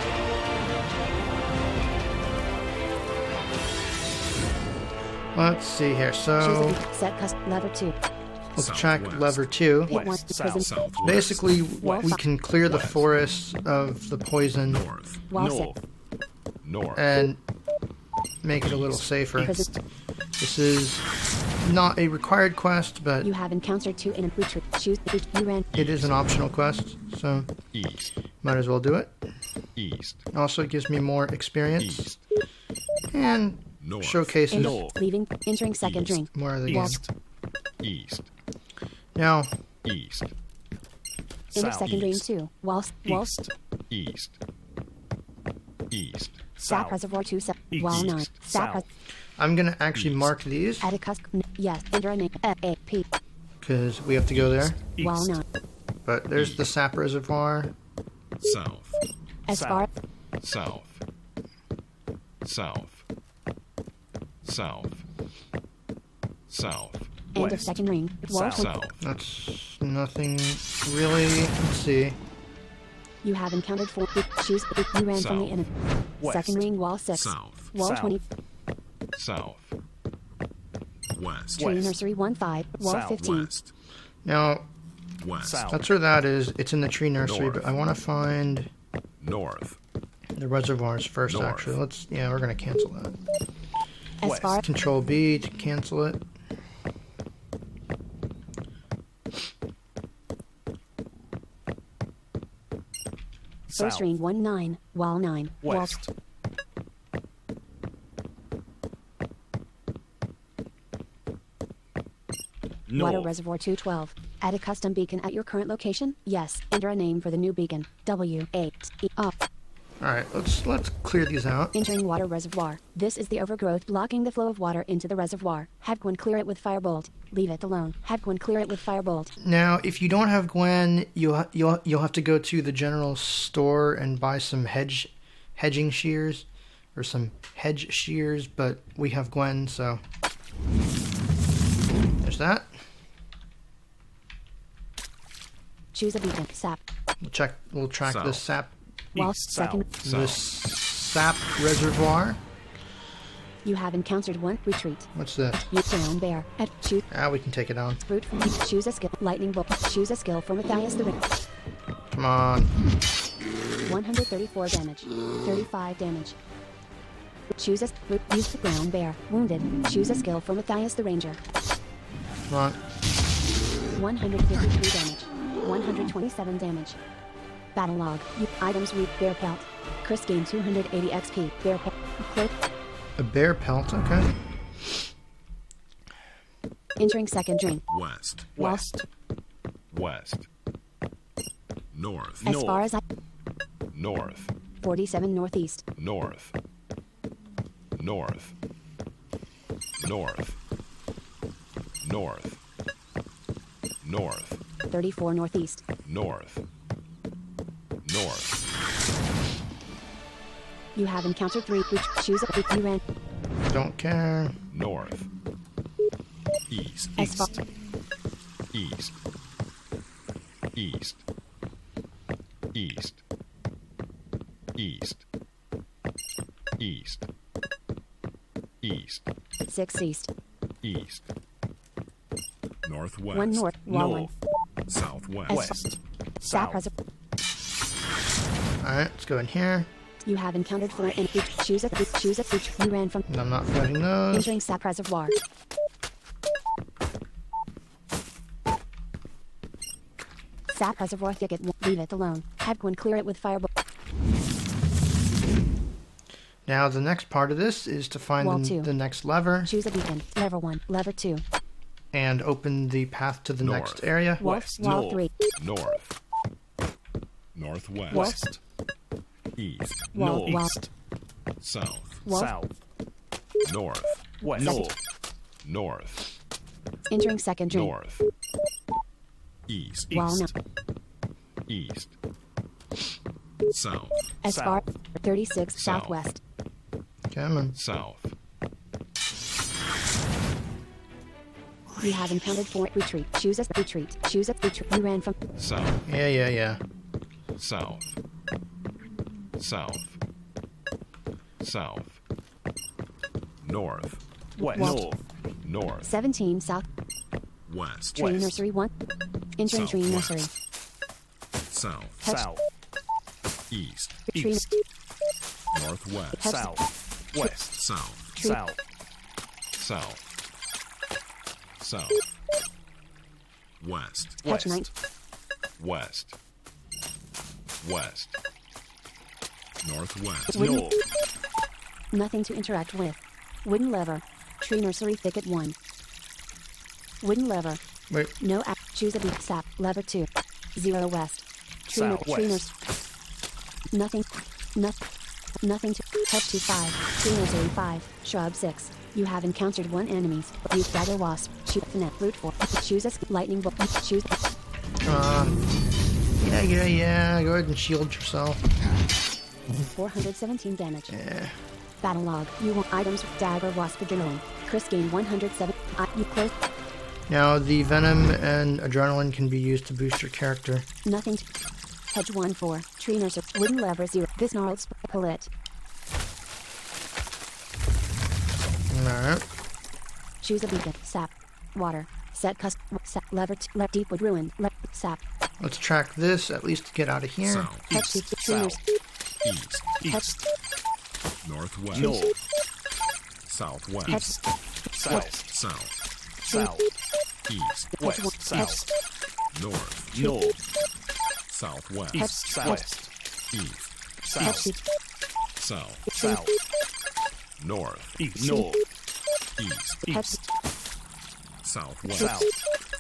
Let's see here. Choose So a set custom lever 2. let's check Southwest. lever 2. Hit 1. West. Prison. South. Southwest. Basically, West. we can clear the West. forest of the poison North. Wall North. North. and make it a little safer. Prison. This is not a required quest, but You have encountered 2 in a retreat. Choose you ran. it is an optional quest, so East. might as well do it. East. Also, it gives me more experience East. and North. showcases North. Leaving. Entering second East. ring. more of the game. East. East. Now, East. Enter South. second ring East. 2. Wall. East. East. East. Sap South. reservoir 2. East. Wall 9. Sap. South. I'm going to actually East. mark these Atticus. Yes. Enter a name. A-P. because we have to go there. Wall East. 9. But there's the sap reservoir. South. As South. far. South. South. South. South. End of West. second ring. Wall South. 20. South. That's nothing really. Let's see. You have encountered 4. Choose. You ran from the South. enemy. West. Second ring. Wall 6. South. Wall South. 20. South. West. Tree West. nursery 1 5. Wall 15. West. Now, West. South. that's where that is. It's in the tree nursery, North. but I want to find North. the reservoirs first, North. actually. We're going to cancel that. As West. far. Control B to cancel it. First South. ring 1 9. Wall 9. Wall. West. Water Reservoir 212. Add a custom beacon at your current location? Yes. Enter a name for the new beacon. W8E off. Alright, let's clear these out. Entering water reservoir. This is the overgrowth blocking the flow of water into the reservoir. Have Gwen clear it with firebolt. Leave it alone. Have Gwen clear it with firebolt. Now, if you don't have Gwen, you'll have to go to the general store and buy some hedging shears, or some hedge shears. But we have Gwen, so there's that. Choose a beacon. Sap. We'll track the sap. Second. The sap reservoir. You have encountered one. Retreat. What's this? Use down bear. At choose. We can take it on. Brute. Choose a skill. Lightning bolt. Choose a skill for Matthias the Ring. Come on. 134 damage. 35 damage. Choose a use the brown bear. Wounded. Choose a skill for Matthias the Ranger. Come on. 153 damage. 127 damage. Battle log. Items read bear pelt. Chris gained 280 XP. Bear pelt. Cloak. A bear pelt, okay. Entering second drain. West. West. North. As far as North. 47 northeast. North. 34 northeast. North. You have encountered 3. Choose a beacon. You ran. Don't care. North. East. As far. East. 6 east. Northwest. 1 north. Wall Southwest. Sap has a. Alright, let's go in here. You have encountered 4 and choose a you ran from. I'm not fighting those. Entering sap reservoir. Sap reservoir thicket. Leave it alone. Have Gwen clear it with firebolt. Now the next part of this is to find the next lever. Choose a beacon. Lever 1. Lever 2. And open the path to the next area. Wall 3. North. Northwest. West. East. West. South. North. West. North. Entering second drain. North. East. Wall East. South. As far 36 southwest. Come on. South. You have encountered 4. Retreat. Choose a retreat. Choose a retreat. You ran from. South. Yeah. South. North. North. 17 south. West. Tree nursery 1. Entering tree nursery. South. East. Tree. Northwest. South. West. Touch 9. West. Northwest. Nothing to interact with. Wooden lever. Tree nursery thicket 1. Wooden lever. Wait. No app. Choose a beat. Sap. Lever 2. 0 west. Tree nursery. Nothing to touch to 5. Tree nursery 5. Shrub 6. You have encountered 1 enemies. Use dagger wasp. Shoot net. Root 4. Choose a lightning bolt. Choose. Yeah. Go ahead and shield yourself. 417 damage. Yeah. Battle log. You want items. Dagger wasp adrenaline. Chris gained 107. You close. Now the venom and adrenaline can be used to boost your character. Nothing to. Hedge 1-4. Tree nursery. Wooden lever 0. This gnarled pull it. Alright. Choose a beacon. Sap. Water. Set custom. Sap. Lever. Deepwood ruin. Sap. Let's track this at least to get out of here. South. East. Northwest. Southwest. South. East. North. Southwest. East. South. North. East. Southwest.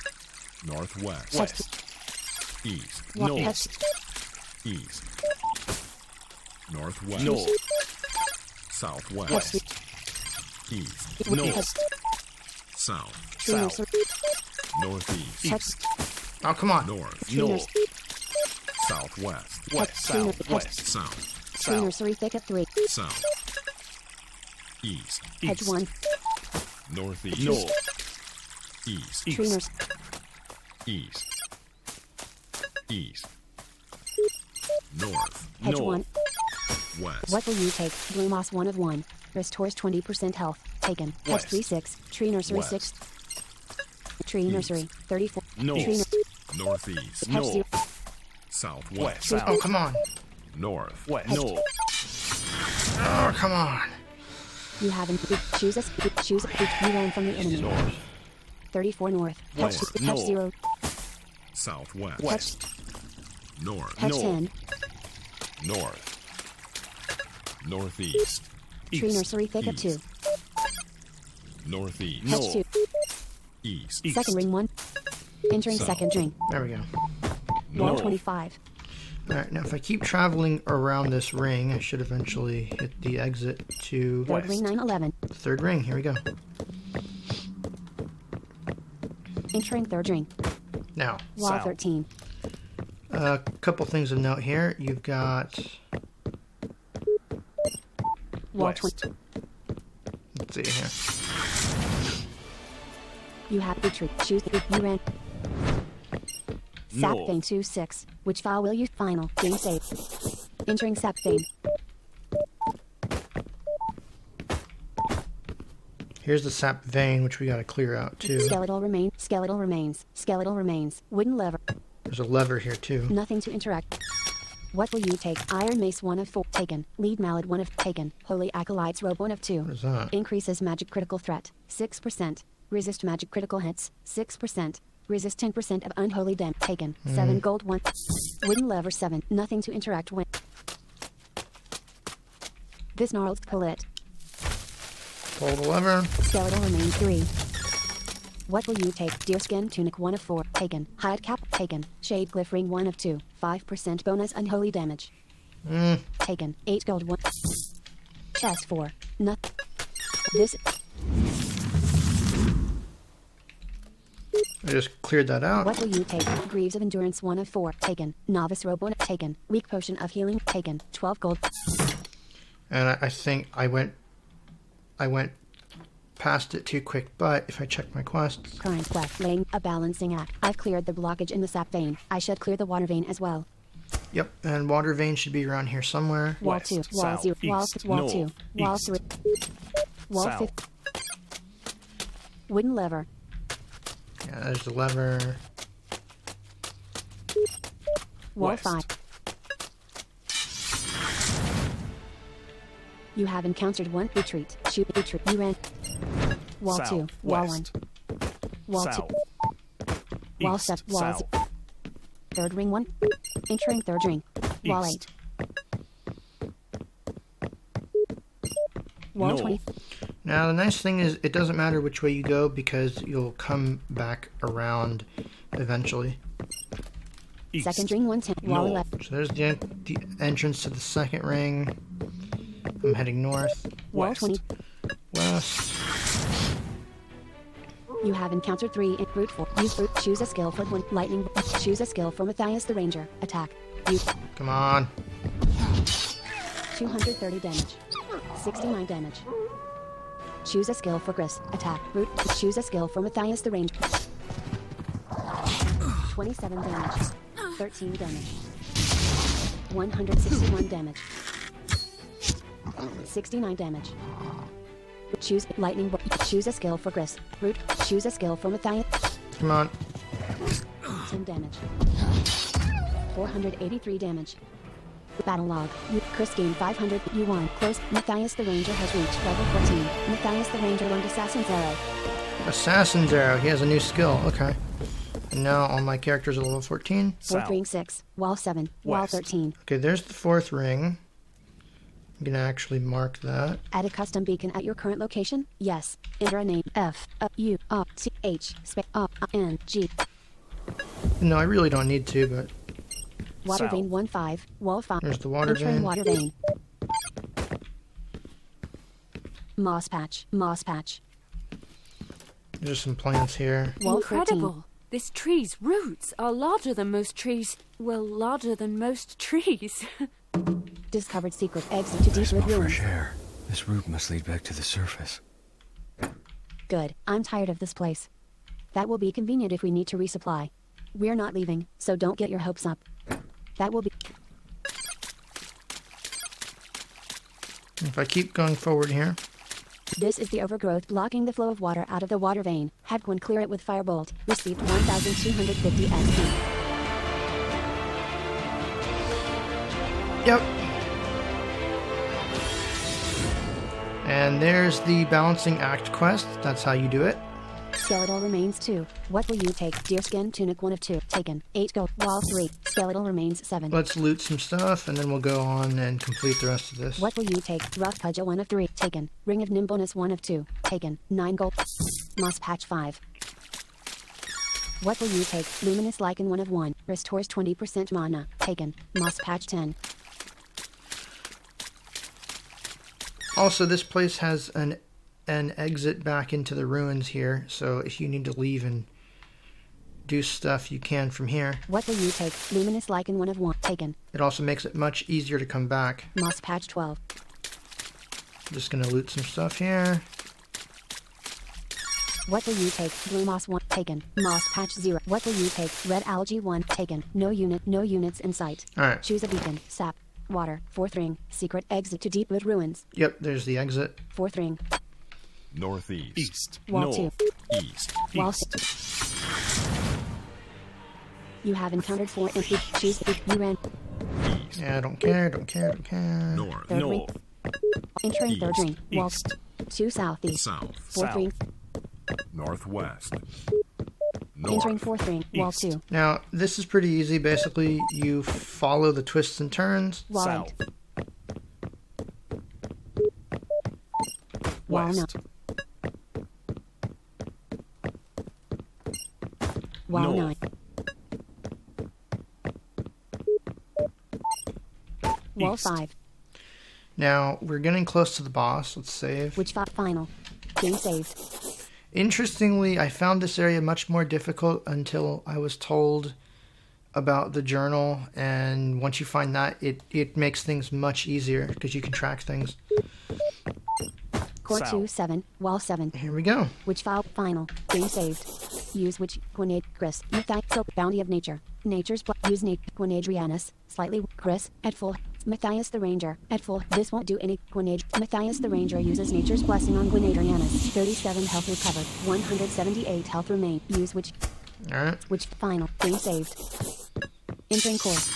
Northwest. West. East. North. East. Northwest. North. Southwest. East. North. South. Tree South. nursery. Northeast. East. Oh, come on. North. Tree North. Southwest. West. South. West. South. Tree South. nursery thicket 3. South. East. Hedge East. 1. Northeast. North. East. Tree East. nursery. East. East. North. Hedge North. 1. West. What will you take? Blue moss 1 of 1. Restores 20% health. Taken. Hedge West. 3 6. Tree nursery West. 6. Tree East. nursery 34. North. Tree Northeast. Hedge 0. North. Southwest. West. Oh, South. come on. North. West. Hedge. North. Oh, come on. You haven't. Choose a. Choose a. You ran from the enemy. North. 34 north. Hedge, West. hedge North. 0. Southwest. West. North. Hedge North. 10. North. Northeast. Tree East. nursery thicket 2. East. Northeast. Hedge North. 2. East. East. Second ring 1. Entering South. second ring. There we go. Wall North. 25. Alright, now if I keep traveling around this ring, I should eventually hit the exit to Third West. ring 911. the third ring. Here we go. Entering third ring. Now, Wall South. 13. a couple things of note here. You've got, Wall West. 20. let's see here. You have retreat. Choose the. You ran. Sap North. Thane 2 6. Which file will you? Final. Game save. Entering Sap Thane. Here's the sap vein, which we gotta clear out too. Skeletal remains. Skeletal remains. Skeletal remains. Wooden lever. There's a lever here too. Nothing to interact. What will you take? Iron Mace 1 of 4. Taken. Lead Mallet 1 of. Taken. Holy Acolytes Robe 1 of 2. What is that? Increases magic critical threat. 6%. Resist magic critical hits. 6%. Resist 10% of unholy damage. Taken. 7 gold 1. Wooden lever 7. Nothing to interact with. This gnarled collet. Pull the lever. Skeletal remains 3. What will you take? Deerskin tunic 1 of 4. Taken. Hide cap. Taken. Shade glyph ring 1 of 2. 5% bonus unholy damage. Taken. 8 gold 1. Chest 4. Nothing. This. I just cleared that out. What will you take? Greaves of endurance 1 of 4. Taken. Novice robe 1. Taken. Weak potion of healing. Taken. 12 gold. And I think I went past it too quick, but if I check my quests, Current quest. Laying a balancing act. I've cleared the blockage in the sap vein. I should clear the water vein as well. yep, and water vein should be around here somewhere. Wall West, 2. Wall south, 0. Wall, east, wall north, 2. Wall east, 3. Wall south. 5. Wooden lever. Yeah, there's the lever. Wall West. 5. You have encountered 1. Retreat. Shoot. Retreat. You ran. Wall South. 2. Wall 1. West. Wall 2. South. Wall East. 7. Wall South. 0. Third ring 1. Entering third ring. Wall East. 8. Wall North. 20. Now the nice thing is it doesn't matter which way you go because you'll come back around eventually. East. Second ring 110. Wall North. 11. So there's the entrance to the second ring. I'm heading north, Wall West. 20. west. You have encountered 3 in route 4. Use route. Choose a skill for 1. Lightning. Choose a skill for Matthias the Ranger. Attack. Use Come on. 230 damage. 69 damage. Choose a skill for Gris. Attack. Root. Choose a skill for Matthias the Ranger. 27 damage. 13 damage. 161 damage. 69 damage. Choose lightning. Choose a skill for Gris. Root. Choose a skill for Matthias. Come on. 10 damage. 483 damage. Battle log. Chris gained 500. You won. Close. Matthias the Ranger has reached level 14. Matthias the Ranger learned Assassin's Arrow. Assassin's Arrow. He has a new skill. Okay. And now all my characters are level 14. Fourth South. ring 6. Wall 7. Wall West. 13. Okay, there's the fourth ring. I'm gonna actually mark that. Add a custom beacon at your current location? Yes. Enter a name. F. U. R. T. H. N. G. No, I really don't need to, but Water South. vein 1-5, wall 5. there's the water Entering vein. water vein. Moss patch, moss patch. There's some plants here. Wall 13. Incredible! This tree's roots are larger than most trees. Well, larger than most trees. Discovered secret exit to I deep smell wood ruins. fresh air. This route must lead back to the surface. Good. I'm tired of this place. That will be convenient if we need to resupply. We're not leaving, so don't get your hopes up. That will be... If I keep going forward here, This is the overgrowth blocking the flow of water out of the water vein. Had one clear it with firebolt. Received 1,250 SP. yep. And there's the balancing act quest. That's how you do it. Skeletal remains 2. What will you take? Deerskin tunic 1 of 2. Taken. 8 gold. Wall 3. Skeletal remains 7. Let's loot some stuff, and then we'll go on and complete the rest of this. What will you take? Rough cudgel 1 of 3. Taken. Ring of nimbleness 1 of 2. Taken. 9 gold. Moss patch 5. What will you take? Luminous lichen 1 of 1. Restores 20% mana. Taken. Moss patch 10. Also, this place has an exit back into the ruins here, so if you need to leave and do stuff, you can from here. What will you take? Luminous lichen 1 of 1. Taken. It also makes it much easier to come back. Moss patch 12. Just gonna loot some stuff here. What will you take? Blue moss 1. Taken. Moss patch 0. What will you take? Red algae 1. Taken. No units in sight. Alright. Choose a beacon. Sap. Water. 4th ring. Secret exit to Deepwood ruins. Yep, there's the exit. 4th ring. Northeast. East. Wall North. 2. East. Wall East. You have encountered 4 empty. Choose the you ran. East. Yeah, don't care. North. Third ring. North. Entering 3rd ring. Wall East. 2 southeast. South. 4th ring. Northwest. Entering North. 4th ring. Wall East. 2. Now, this is pretty easy. Basically, you follow the twists and turns. Wall 8. South. Wall 9. West. Wall 9. North. Wall East. 5. Now, we're getting close to the boss. Let's save. Which fought final. Game saved. Interestingly, I found this area much more difficult until I was told about the journal, and once you find that, it makes things much easier because you can track things. Core South. 2 7. Wall 7. Here we go. Which file final. Game saved. Use which Grenade Chris. Matthias Bounty of Nature. Nature's use Grenadrianus. Slightly Chris at full. Matthias the Ranger at full. This won't do any Grenade. Matthias the Ranger uses Nature's Blessing on Grenadrianus. 37 health recovered. 178 health remain. Use which Alright. final. Game saved. Entering course.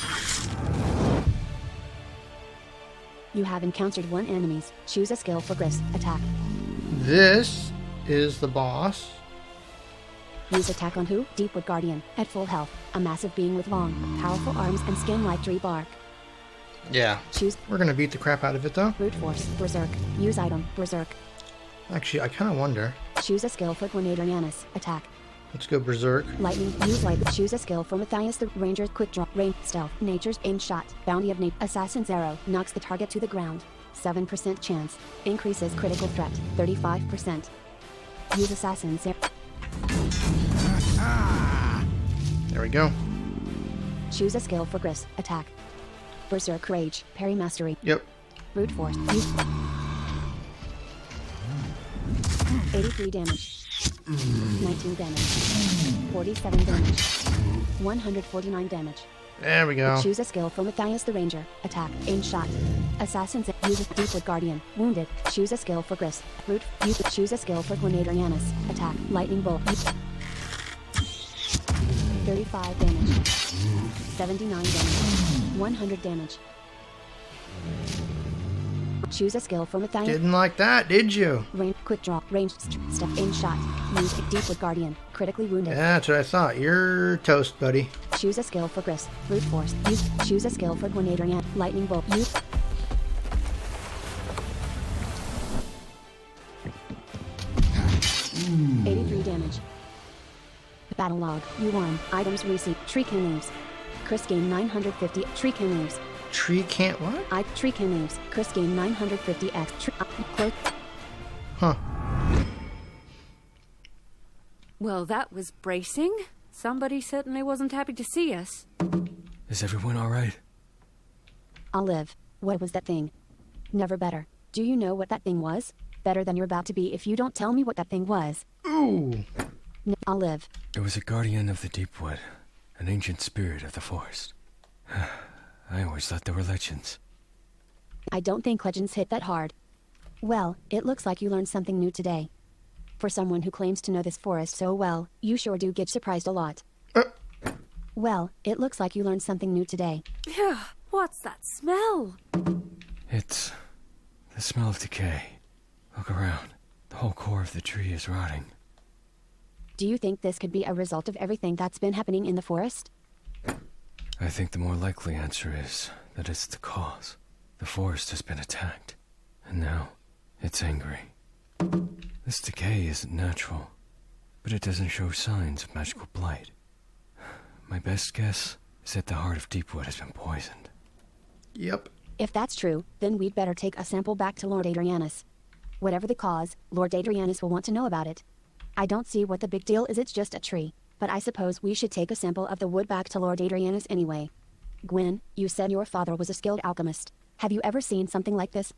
You have encountered 1 enemies. Choose a skill for Chris. Attack. This is the boss. Use attack on who? Deepwood Guardian. At full health. A massive being with long, powerful arms and skin like tree bark. Yeah. Choose We're gonna beat the crap out of it, though. brute force. Berserk. Use item. Berserk. Actually, I kind of wonder. Choose a skill for Grenadrianus. Attack. Let's go Berserk. Lightning. Use light. Choose a skill for Matthias the Ranger's quick draw. Rain. Stealth. Nature's aim shot. Bounty of Nature. Assassin's arrow. Knocks the target to the ground. 7% chance. Increases critical threat. 35%. Use assassin's arrow. There we go. Choose a skill for Gris. Attack. Berserk Rage. Parry Mastery. Yep. Brute Force. Use 83 damage. 19 damage. 47 damage. 149 damage. There we go. Choose a skill for Matthias the Ranger. Attack. Aim shot. Assassins. Use Deepwood Guardian. Wounded. Choose a skill for Gris. Brute. Choose a skill for Grenadrianus. Attack. Lightning Bolt. 35 damage. 79 damage. 100 damage. Choose a skill for Matthias. Didn't like that, did you? Range. Quick draw. Ranged. Step. Aim shot. Use Deepwood Guardian. Critically wounded. Yeah, that's what I thought. You're toast, buddy. Choose a skill for Gris. Brute Force. Choose a skill for Grenadrian. Lightning Bolt. Use. $83 damage. Battle log. You won. Items receipt. Tree can leaves. Chris gained 950. Tree can leaves. Tree can't what? Tree can leaves. Chris gained 950 X. Close. Huh. Well, that was bracing. Somebody certainly wasn't happy to see us. Is everyone all right? Olive, what was that thing? Never better. Do you know what that thing was? Better than you're about to be if you don't tell me what that thing was. Ooh. Olive. It was a guardian of the Deepwood, an ancient spirit of the forest. I always thought they were legends. I don't think legends hit that hard. Well, it looks like you learned something new today. For someone who claims to know this forest so well, you sure do get surprised a lot. Well, it looks like you learned something new today. What's that smell? It's the smell of decay. Look around. The whole core of the tree is rotting. Do you think this could be a result of everything that's been happening in the forest? I think the more likely answer is that it's the cause. The forest has been attacked, and now it's angry. This decay isn't natural, but it doesn't show signs of magical blight. My best guess is that the heart of Deepwood has been poisoned. Yep. If that's true, then we'd better take a sample back to Lord Adrianus. Whatever the cause, Lord Adrianus will want to know about it. I don't see what the big deal is, it's just a tree. But I suppose we should take a sample of the wood back to Lord Adrianus anyway. Gwen, you said your father was a skilled alchemist. Have you ever seen something like this?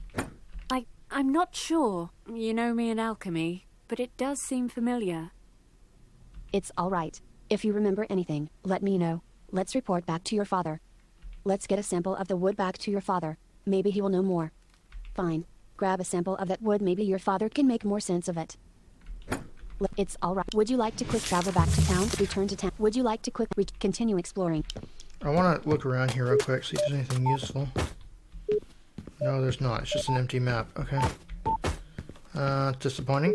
I'm not sure. You know me and alchemy, but it does seem familiar. It's all right. If you remember anything, let me know. Let's report back to your father. Let's get a sample of the wood back to your father. Maybe he will know more. Fine. Grab a sample of that wood, maybe your father can make more sense of it. It's all right. Would you like to quick travel back to town? Return to town. Would you like to quick continue exploring? I want to look around here real quick, see if there's anything useful. No, there's not. It's just an empty map. Okay. Disappointing.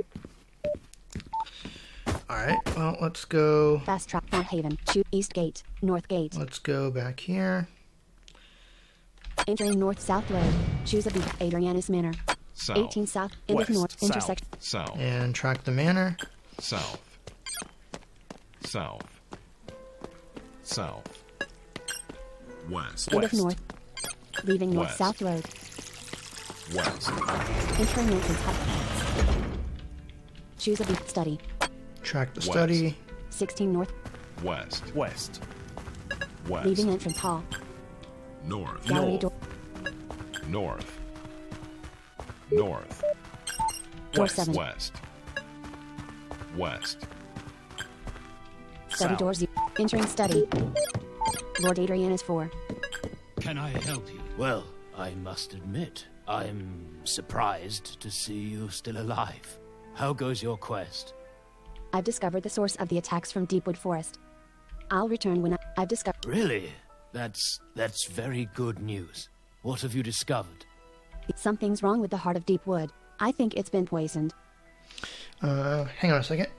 Alright, well, let's go... Fast track, North Haven. Shoot, East Gate. North Gate. Let's go back here. Entering North-South Road. Choose a beat. Adrianus Manor. South. 18 South. End of North. Intersection. South. And track the manor. South. South. South. West. End of North. Leaving North-South Road. West. Entering entrance hut. Choose a beat. Study. Track the West. study. 16 North. West. West. West. Leaving entrance hall. North. Gallery door. North. North. Door West. 7. West. West. Study South. door 0. Entering study. Lord Adrianus 4. Can I help you? Well, I must admit, I'm surprised to see you still alive. How goes your quest? I've discovered the source of the attacks from Deepwood Forest. I'll return when I've discovered... Really? That's very good news. What have you discovered? Something's wrong with the heart of Deepwood. I think it's been poisoned. Hang on a second.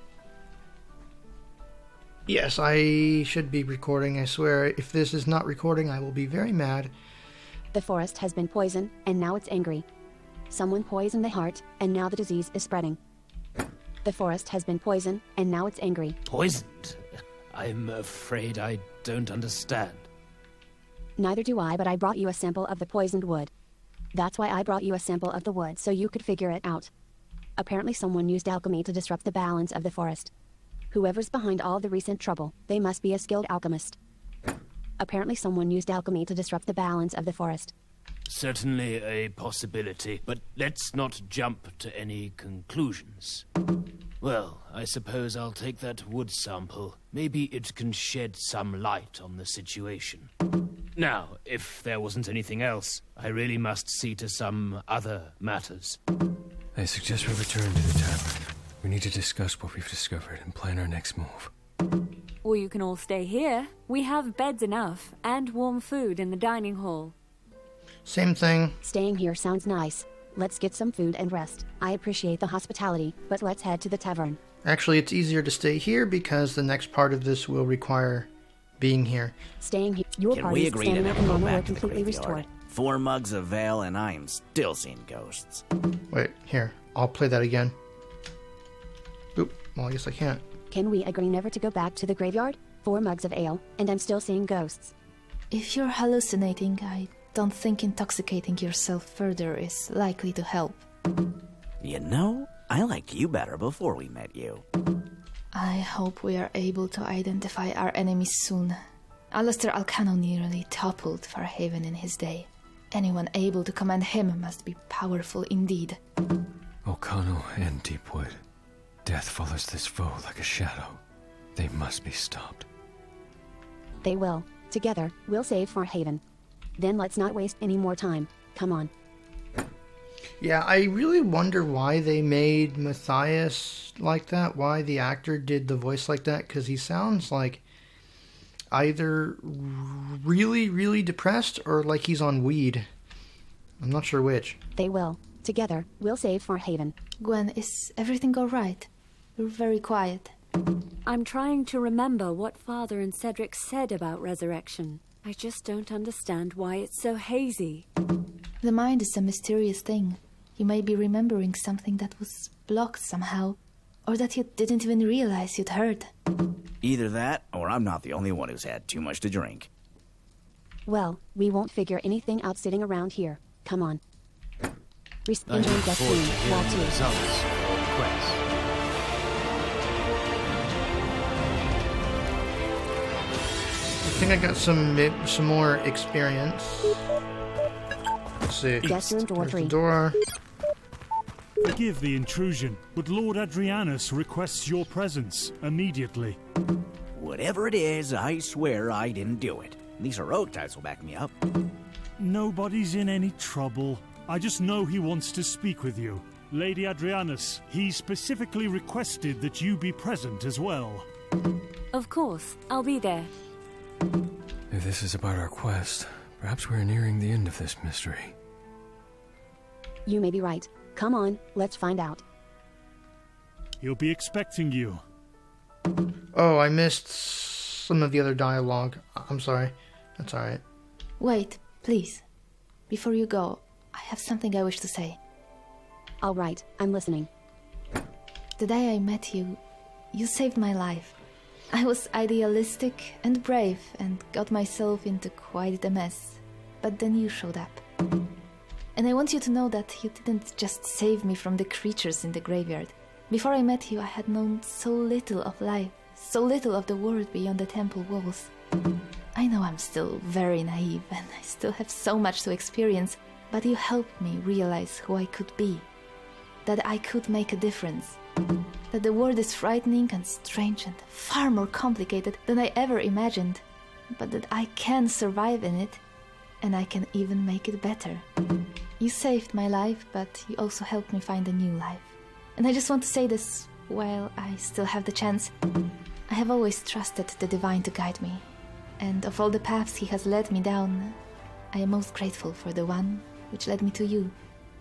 Yes, I should be recording, I swear. If this is not recording, I will be very mad. The forest has been poisoned, and now it's angry. Someone poisoned the heart, and now the disease is spreading. The forest has been poisoned, and now it's angry. Poisoned? I'm afraid I don't understand. Neither do I, but I brought you a sample of the poisoned wood. That's why I brought you a sample of the wood, so you could figure it out. Apparently someone used alchemy to disrupt the balance of the forest. Whoever's behind all the recent trouble, they must be a skilled alchemist. Apparently someone used alchemy to disrupt the balance of the forest. Certainly a possibility, but let's not jump to any conclusions. Well, I suppose I'll take that wood sample. Maybe it can shed some light on the situation. Now, if there wasn't anything else, I really must see to some other matters. I suggest we return to the tavern. We need to discuss what we've discovered and plan our next move. Or you can all stay here. We have beds enough, and warm food in the dining hall. Same thing. Staying here sounds nice. Let's get some food and rest. I appreciate the hospitality, but let's head to the tavern. Actually, it's easier to stay here because the next part of this will require being here. Staying here. Your Can party we is agree to standing never up and go Mama were back to the completely graveyard? restored. 4 mugs of ale and I'm still seeing ghosts. Wait, here. I'll play that again. Oop. Well, I guess I can't. Can we agree never to go back to the graveyard? 4 mugs of ale, and I'm still seeing ghosts. If you're hallucinating, I don't think intoxicating yourself further is likely to help. You know, I liked you better before we met you. I hope we are able to identify our enemies soon. Alistair Alcano nearly toppled Farhaven in his day. Anyone able to command him must be powerful indeed. Alcano and Deepwood. Death follows this foe like a shadow. They must be stopped. They will. Together, we'll save Farhaven. Then let's not waste any more time. Come on. Yeah, I really wonder why they made Matthias like that, why the actor did the voice like that, because he sounds like either really, really depressed or like he's on weed. I'm not sure which. They will. Together, we'll save Farhaven. Gwen, is everything alright? You're very quiet. I'm trying to remember what Father and Cedric said about resurrection. I just don't understand why it's so hazy. The mind is a mysterious thing. You may be remembering something that was blocked somehow, or that you didn't even realize you'd heard. Either that, or I'm not the only one who's had too much to drink. Well, we won't figure anything out sitting around here. Come on. Entering Destiny, Wall 2. Results for the quest. I think I got some more experience. Let's see. Guest room door There's the 3. door. Forgive the intrusion, but Lord Adrianus requests your presence immediately. Whatever it is, I swear I didn't do it. These heroic types will back me up. Nobody's in any trouble. I just know he wants to speak with you. Lady Adrianus, he specifically requested that you be present as well. Of course, I'll be there. If this is about our quest, perhaps we're nearing the end of this mystery. You may be right. Come on, let's find out. He'll be expecting you. Oh, I missed some of the other dialogue. I'm sorry. That's alright. Wait, please. Before you go, I have something I wish to say. All right, I'm listening. The day I met you, you saved my life. I was idealistic and brave and got myself into quite a mess. But then you showed up. And I want you to know that you didn't just save me from the creatures in the graveyard. Before I met you, I had known so little of life, so little of the world beyond the temple walls. I know I'm still very naive and I still have so much to experience, but you helped me realize who I could be. That I could make a difference. That the world is frightening and strange and far more complicated than I ever imagined, but that I can survive in it, and I can even make it better. You saved my life, but you also helped me find a new life. And I just want to say this while I still have the chance. I have always trusted the Divine to guide me, and of all the paths he has led me down, I am most grateful for the one which led me to you.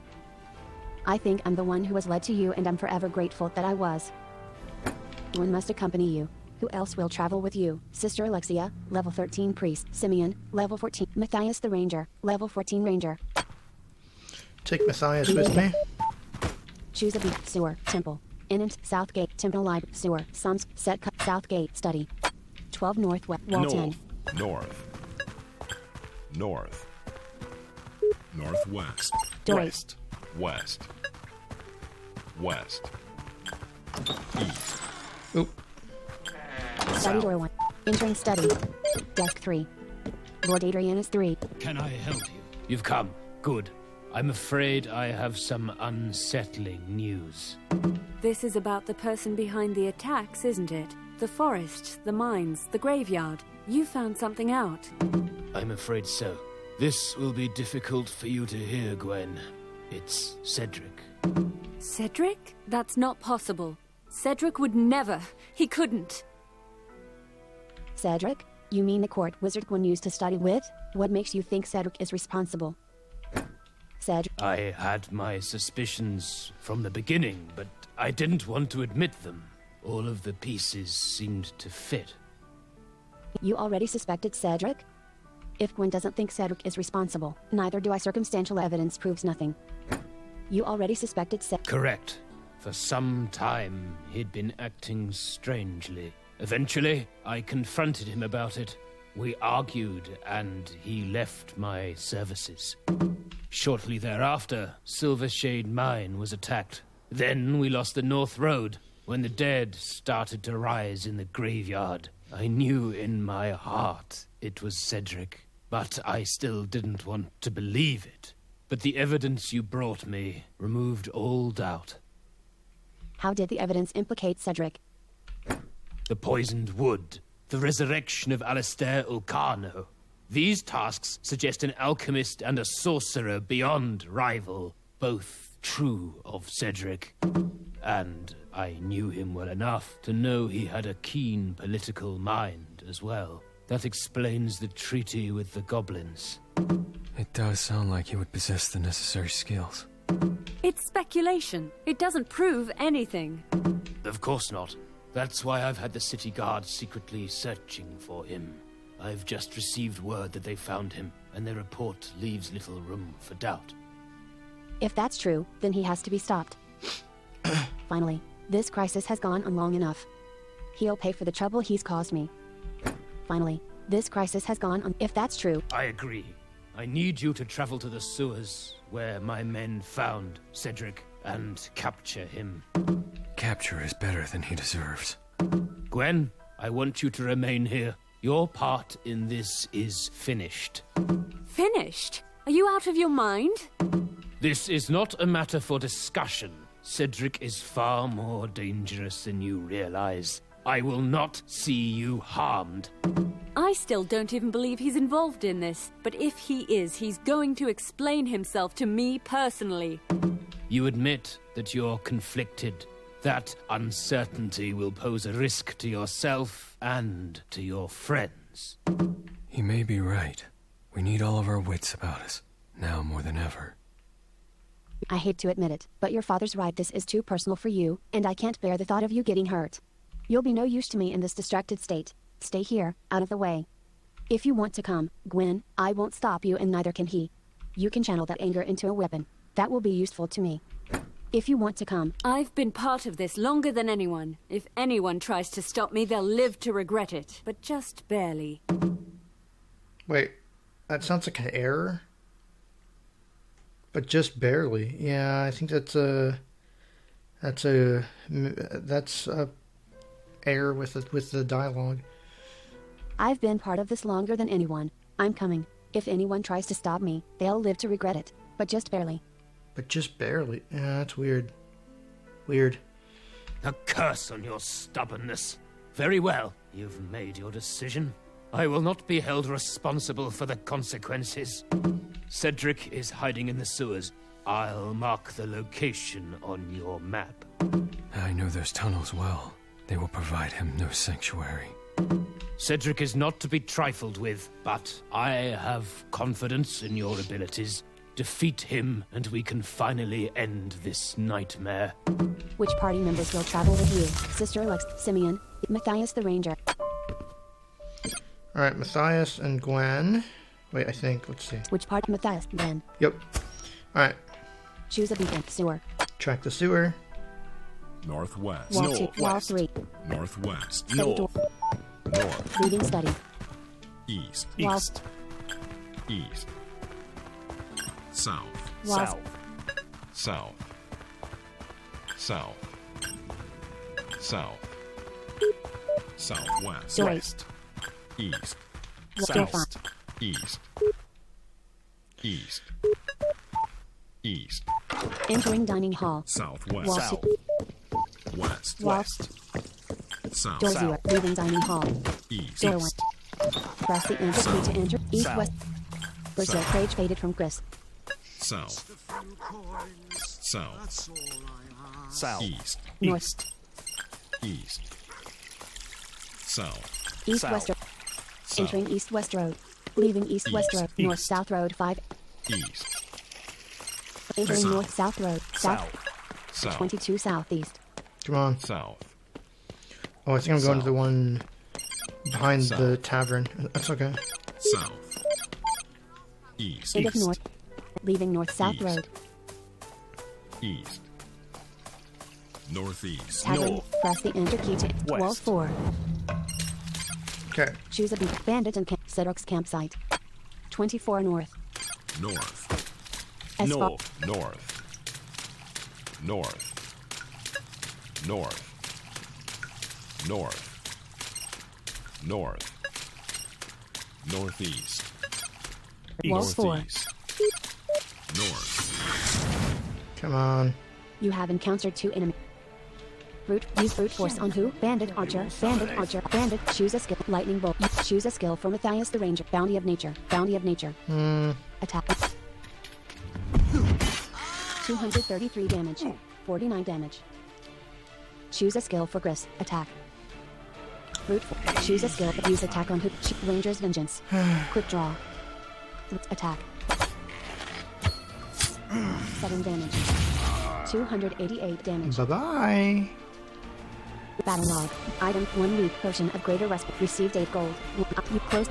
I think I'm the one who was led to you, and I'm forever grateful that I was. One must accompany you. Who else will travel with you? Sister Alexia, level 13 priest. Simeon, level 14. Matthias the ranger, level 14 ranger. Take Matthias with me. Choose a beat. Sewer, temple. Inant, Southgate, temple, library, sewer, Psalms, set, Southgate, study. 12 northwest, wall 10. North. North. Northwest. Door West. West. West. East. Oop. Study door 1. Entering study. Desk 3. Lord Adrianus 3. Can I help you? You've come. Good. I'm afraid I have some unsettling news. This is about the person behind the attacks, isn't it? The forest, the mines, the graveyard. You found something out. I'm afraid so. This will be difficult for you to hear, Gwen. It's Cedric. Cedric? That's not possible. Cedric would never. He couldn't. Cedric? You mean the court wizard one used to study with? What makes you think Cedric is responsible? Cedric? I had my suspicions from the beginning, but I didn't want to admit them. All of the pieces seemed to fit. You already suspected Cedric? If Gwen doesn't think Cedric is responsible, neither do I. Circumstantial evidence proves nothing. You already suspected Cedric. Correct. For some time, he'd been acting strangely. Eventually, I confronted him about it. We argued, and he left my services. Shortly thereafter, Silvershade Mine was attacked. Then we lost the North Road. When the dead started to rise in the graveyard, I knew in my heart it was Cedric, but I still didn't want to believe it. But the evidence you brought me removed all doubt. How did the evidence implicate Cedric? The poisoned wood, the resurrection of Alistair Ulcano. These tasks suggest an alchemist and a sorcerer beyond rival, both true of Cedric. And I knew him well enough to know he had a keen political mind as well. That explains the treaty with the goblins. It does sound like he would possess the necessary skills. It's speculation. It doesn't prove anything. Of course not. That's why I've had the city guard secretly searching for him. I've just received word that they found him, and their report leaves little room for doubt. If that's true, then he has to be stopped. Finally, this crisis has gone on long enough. He'll pay for the trouble he's caused me. Finally, this crisis has gone on. If that's true... I agree. I need you to travel to the sewers where my men found Cedric and capture him. Capture is better than he deserves. Gwen, I want you to remain here. Your part in this is finished. Finished? Are you out of your mind? This is not a matter for discussion. Cedric is far more dangerous than you realize. I will not see you harmed. I still don't even believe he's involved in this. But if he is, he's going to explain himself to me personally. You admit that you're conflicted. That uncertainty will pose a risk to yourself and to your friends. He may be right. We need all of our wits about us, now more than ever. I hate to admit it, but your father's right. This is too personal for you, and I can't bear the thought of you getting hurt. You'll be no use to me in this distracted state. Stay here, out of the way. If you want to come, Gwen, I won't stop you, and neither can he. You can channel that anger into a weapon. That will be useful to me. If you want to come... I've been part of this longer than anyone. If anyone tries to stop me, they'll live to regret it. But just barely. Wait, that sounds like an error? But just barely. Yeah, I think that's a error with the dialogue. I've been part of this longer than anyone. I'm coming. If anyone tries to stop me, they'll live to regret it. But just barely. But just barely. Yeah, that's weird. Weird. A curse on your stubbornness. Very well. You've made your decision. I will not be held responsible for the consequences. Cedric is hiding in the sewers. I'll mark the location on your map. I know those tunnels well. They will provide him no sanctuary. Cedric is not to be trifled with, but I have confidence in your abilities. Defeat him, and we can finally end this nightmare. Which party members will travel with you? Sister Lex, Simeon, Matthias the Ranger. Alright, Matthias and Gwen. Wait, I think. Let's see. Which part? Matthias, Gwen. Yep. Alright. Choose a beacon. Sewer. Track the sewer. Northwest. Wall 2. Wall 3. Northwest. North. North. Reading study. East. Wall. East. South. Wall. South. South. South. Southwest. West. East. South. East. East. East. Entering dining hall. Southwest. Wall South. West. West. South. Door 0. Leaving dining hall. East. Door 1. Press the enter key to enter. East, South. west. Brazil page faded from Chris. South. South. South. East. North. East. South. East South. west road. South. Entering east west road. Leaving east west East. road. North East. south road 5. East. Entering South. north south road. South. South. 22 southeast. Come on. South. Oh, I think I'm going to the one behind South. the tavern. That's okay. South. East. End of north. Leaving north south East. road. East. Northeast. Tavern. Press the enter key to wall 4. Okay. Choose a beat. Bandit and Cedric's campsite. 24 north. North. North. North. North. North. North. North. Northeast. Wall 4. Northeast. North. Come on. You have encountered 2 enemies. Use brute force on who? Bandit archer. Bandit archer. Bandit. Choose a skill. Lightning bolt. Choose a skill for Matthias the Ranger. Bounty of nature. Bounty of nature. Attack. 233 damage. 49 damage. Choose a skill for Gris. Attack. Brute force. Choose a skill. Use attack on who? Ranger's vengeance. Quick draw. Attack. 7 damage. 288 damage. Bye-bye. Battle log. Item 1 week potion of greater respite. Received 8 gold. You closed.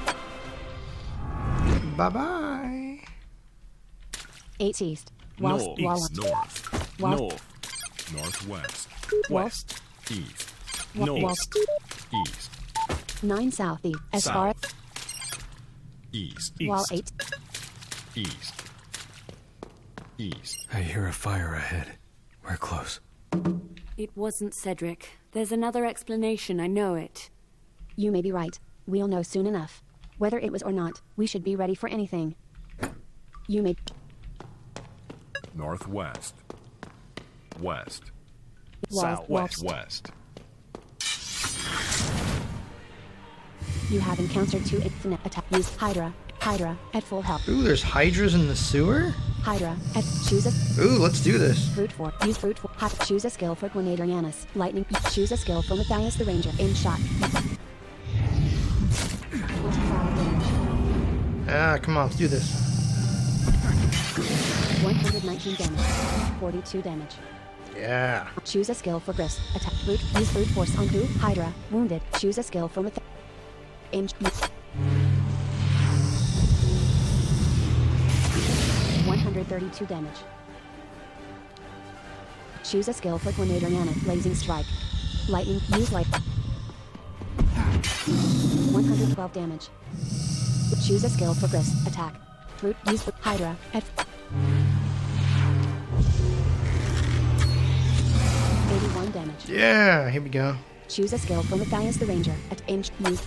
Bye-bye. 8 east. North. Wall. North. Wall. North. Northwest. West. East. Wall. North. East. 9 southeast. As far as East. wall 8. East. East. I hear a fire ahead. We're close. It wasn't Cedric. There's another explanation, I know it. You may be right. We'll know soon enough. Whether it was or not, we should be ready for anything. You may... Northwest. West. Southwest. West. You have encountered 2 infinite attack. Use Hydra. Hydra at full health. Ooh, there's hydras in the sewer? Hydra at choose a Ooh, let's do this. brute force. Use brute force. Choose a skill for Grenaderianus. Lightning. Choose a skill for Matthias the Ranger. Aim shot. 25 damage. Ah, come on, let's do this. 119 damage. 42 damage. Yeah. Choose a skill for Gris. Attack. Brute. Use brute force on who? Hydra. Wounded. Choose a skill for Matthias. Aim. 132 damage. Choose a skill for Grenaderiana. Blazing strike. Lightning. Use light. 112 damage. Choose a skill for Gris. Attack. Brute. Use Hydra. At 81 damage. Yeah, here we go. Choose a skill for Matthias the Ranger. At aim. Use.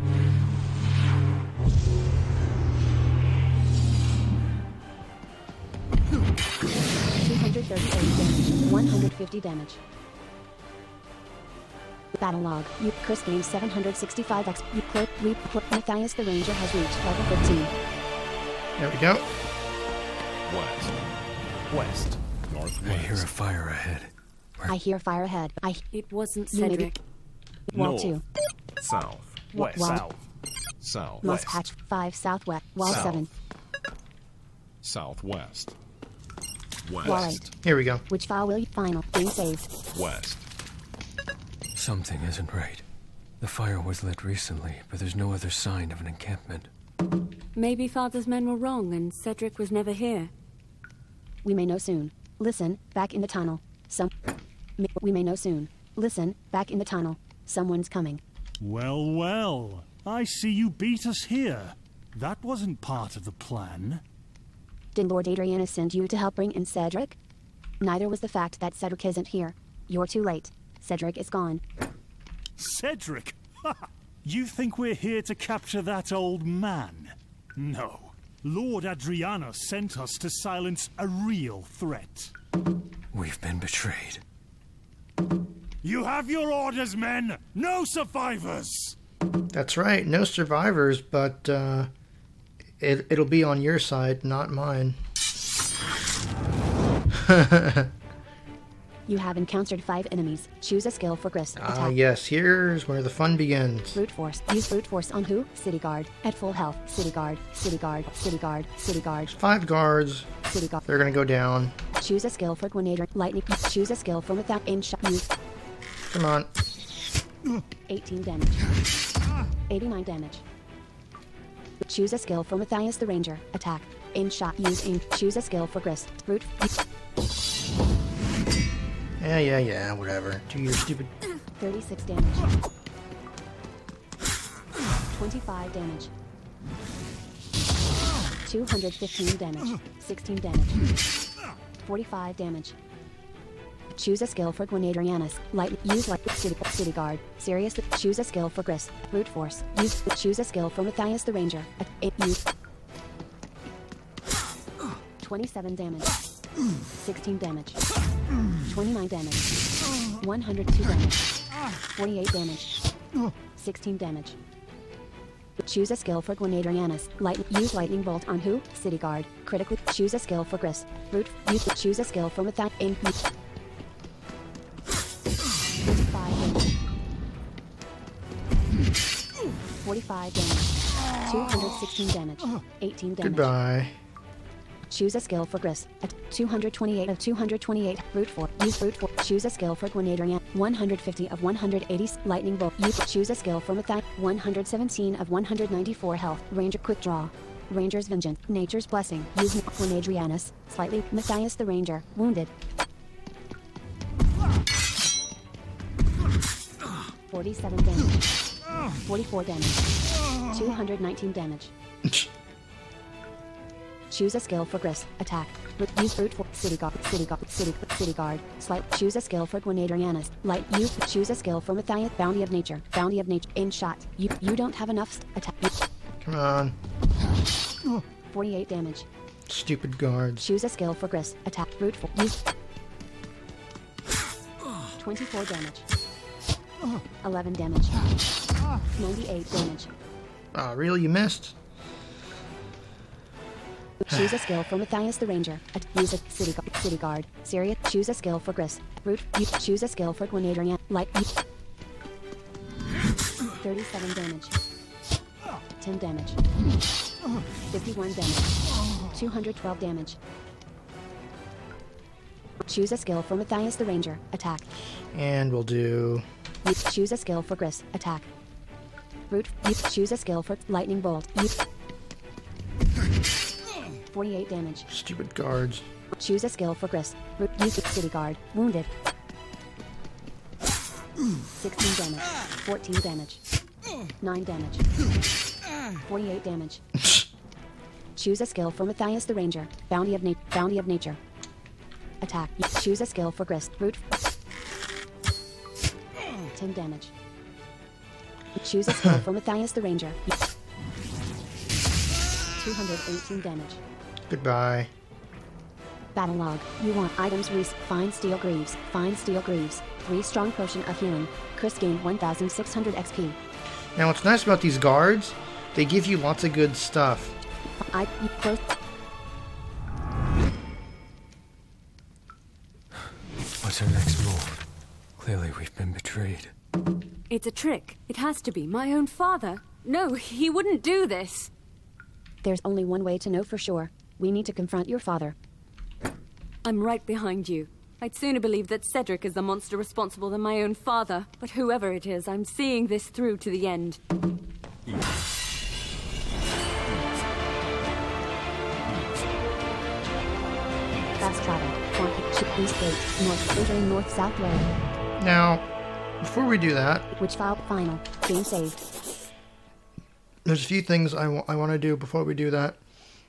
238 damage. 150 damage. Battle log. You Chris gained 765 X. You click. Matthias the Ranger has reached level 15. There we go. West. West. Northwest. I hear a fire ahead. I hear fire ahead. It wasn't You may be- Cedric. Wall North. 2. South. West. South. South. Moss patch 5 southwest. Wall South. 7. Southwest. Wall West. 8. Here we go. Which file will you final? Being saved. West. Something isn't right. The fire was lit recently, but there's no other sign of an encampment. Maybe Father's men were wrong and Cedric was never here. We may know soon. Listen, back in the tunnel. We may know soon. Listen, back in the tunnel. Someone's coming. Well, well. I see you beat us here. That wasn't part of the plan. Did Lord Adrianus send you to help bring in Cedric? Neither was the fact that Cedric isn't here. You're too late. Cedric is gone. Cedric? You think we're here to capture that old man? No. Lord Adrianus sent us to silence a real threat. We've been betrayed. You have your orders, men! No survivors! That's right. No survivors, but it'll be on your side, not mine. You have encountered 5 enemies. Choose a skill for Gris. Ah, Attack. yes. Here's where the fun begins. Brute force. Use brute force on who? City guard. At full health. City guard. City guard. City guard. City guard. 5 guards. City guard. They're gonna go down. Choose a skill for Grenadier. Lightning. Choose a skill for without aim shot. Use Come on. 18 damage. 89 damage. Choose a skill for Matthias the Ranger. Attack. Aim shot. Use aim. Choose a skill for Grist. Brute. Yeah, whatever. Do your stupid... 36 damage. 25 damage. 215 damage. 16 damage. 45 damage. Choose a skill for Gwenadrianus. Light. Use light. City Guard. Serious. Choose a skill for Gris. Brute Force. Choose a skill for Matthias the Ranger. Use 27 damage. 16 damage. 29 damage. 102 damage. 48 damage. 16 damage. Choose a skill for Gwenadrianus. Use Lightning Bolt on who? City Guard. Critically. Choose a skill for Gris. Brute. Choose a skill for Matthias. 25 damage. 45 damage. 216 damage. 18 damage. Goodbye. Choose a skill for Gris. At 228 of 228. Brute Force. Use Brute Force. Choose a skill for Gwenadrian. 150 of 180. Lightning Bolt. Choose a skill for Matthias. 117 of 194 health. Ranger Quick Draw. Ranger's Vengeance. Nature's Blessing. Use Gwenadrianus. Slightly. Matthias the Ranger. Wounded. 47 damage. 44 damage. 219 damage. Choose a skill for Gris. Attack. Use Brute Force. City Guard. Slight. Choose a skill for Gwenadrianus. Light. Choose a skill for Matthias. Bounty of Nature. In shot. You don't have enough. Attack. Come on. 48 damage. Stupid guards. Choose a skill for Gris. Attack. Brute Force. Use 24 damage. 11 damage. 98 damage. Ah, really? You missed? Choose a skill for Matthias the Ranger. Use a City Guard. Syria. Choose a skill for Gris. Brute. Choose a skill for Gwenadrian. Light. 37 damage. 10 damage. 51 damage. 212 damage. Choose a skill for Matthias the Ranger. Attack. And we'll do... Choose a skill for Gris. Attack. Brute. Choose a skill for Lightning Bolt. 48 damage. Stupid guards. Choose a skill for Gris. Use City Guard. Wounded. 16 damage. 14 damage. 9 damage. 48 damage. Choose a skill for Matthias the Ranger. Bounty of Nature. Attack. Choose a skill for Gris. Brute. 10 damage. Choose a skill for Matthias the Ranger. 218 damage. Goodbye. Battle log. You want items. Fine Steel Greaves. 3 strong potion of healing. Chris gained 1,600 XP. Now what's nice about these guards, they give you lots of good stuff. What's our next move? Clearly we've been betrayed. It's a trick. It has to be. My own father. No, he wouldn't do this. There's only one way to know for sure. We need to confront your father. I'm right behind you. I'd sooner believe that Cedric is the monster responsible than my own father. But whoever it is, I'm seeing this through to the end. Fast travel. East gate. North. Entering north-south road. Now, before we do that... Which file? Final. Game saved. There's a few things I want to do before we do that.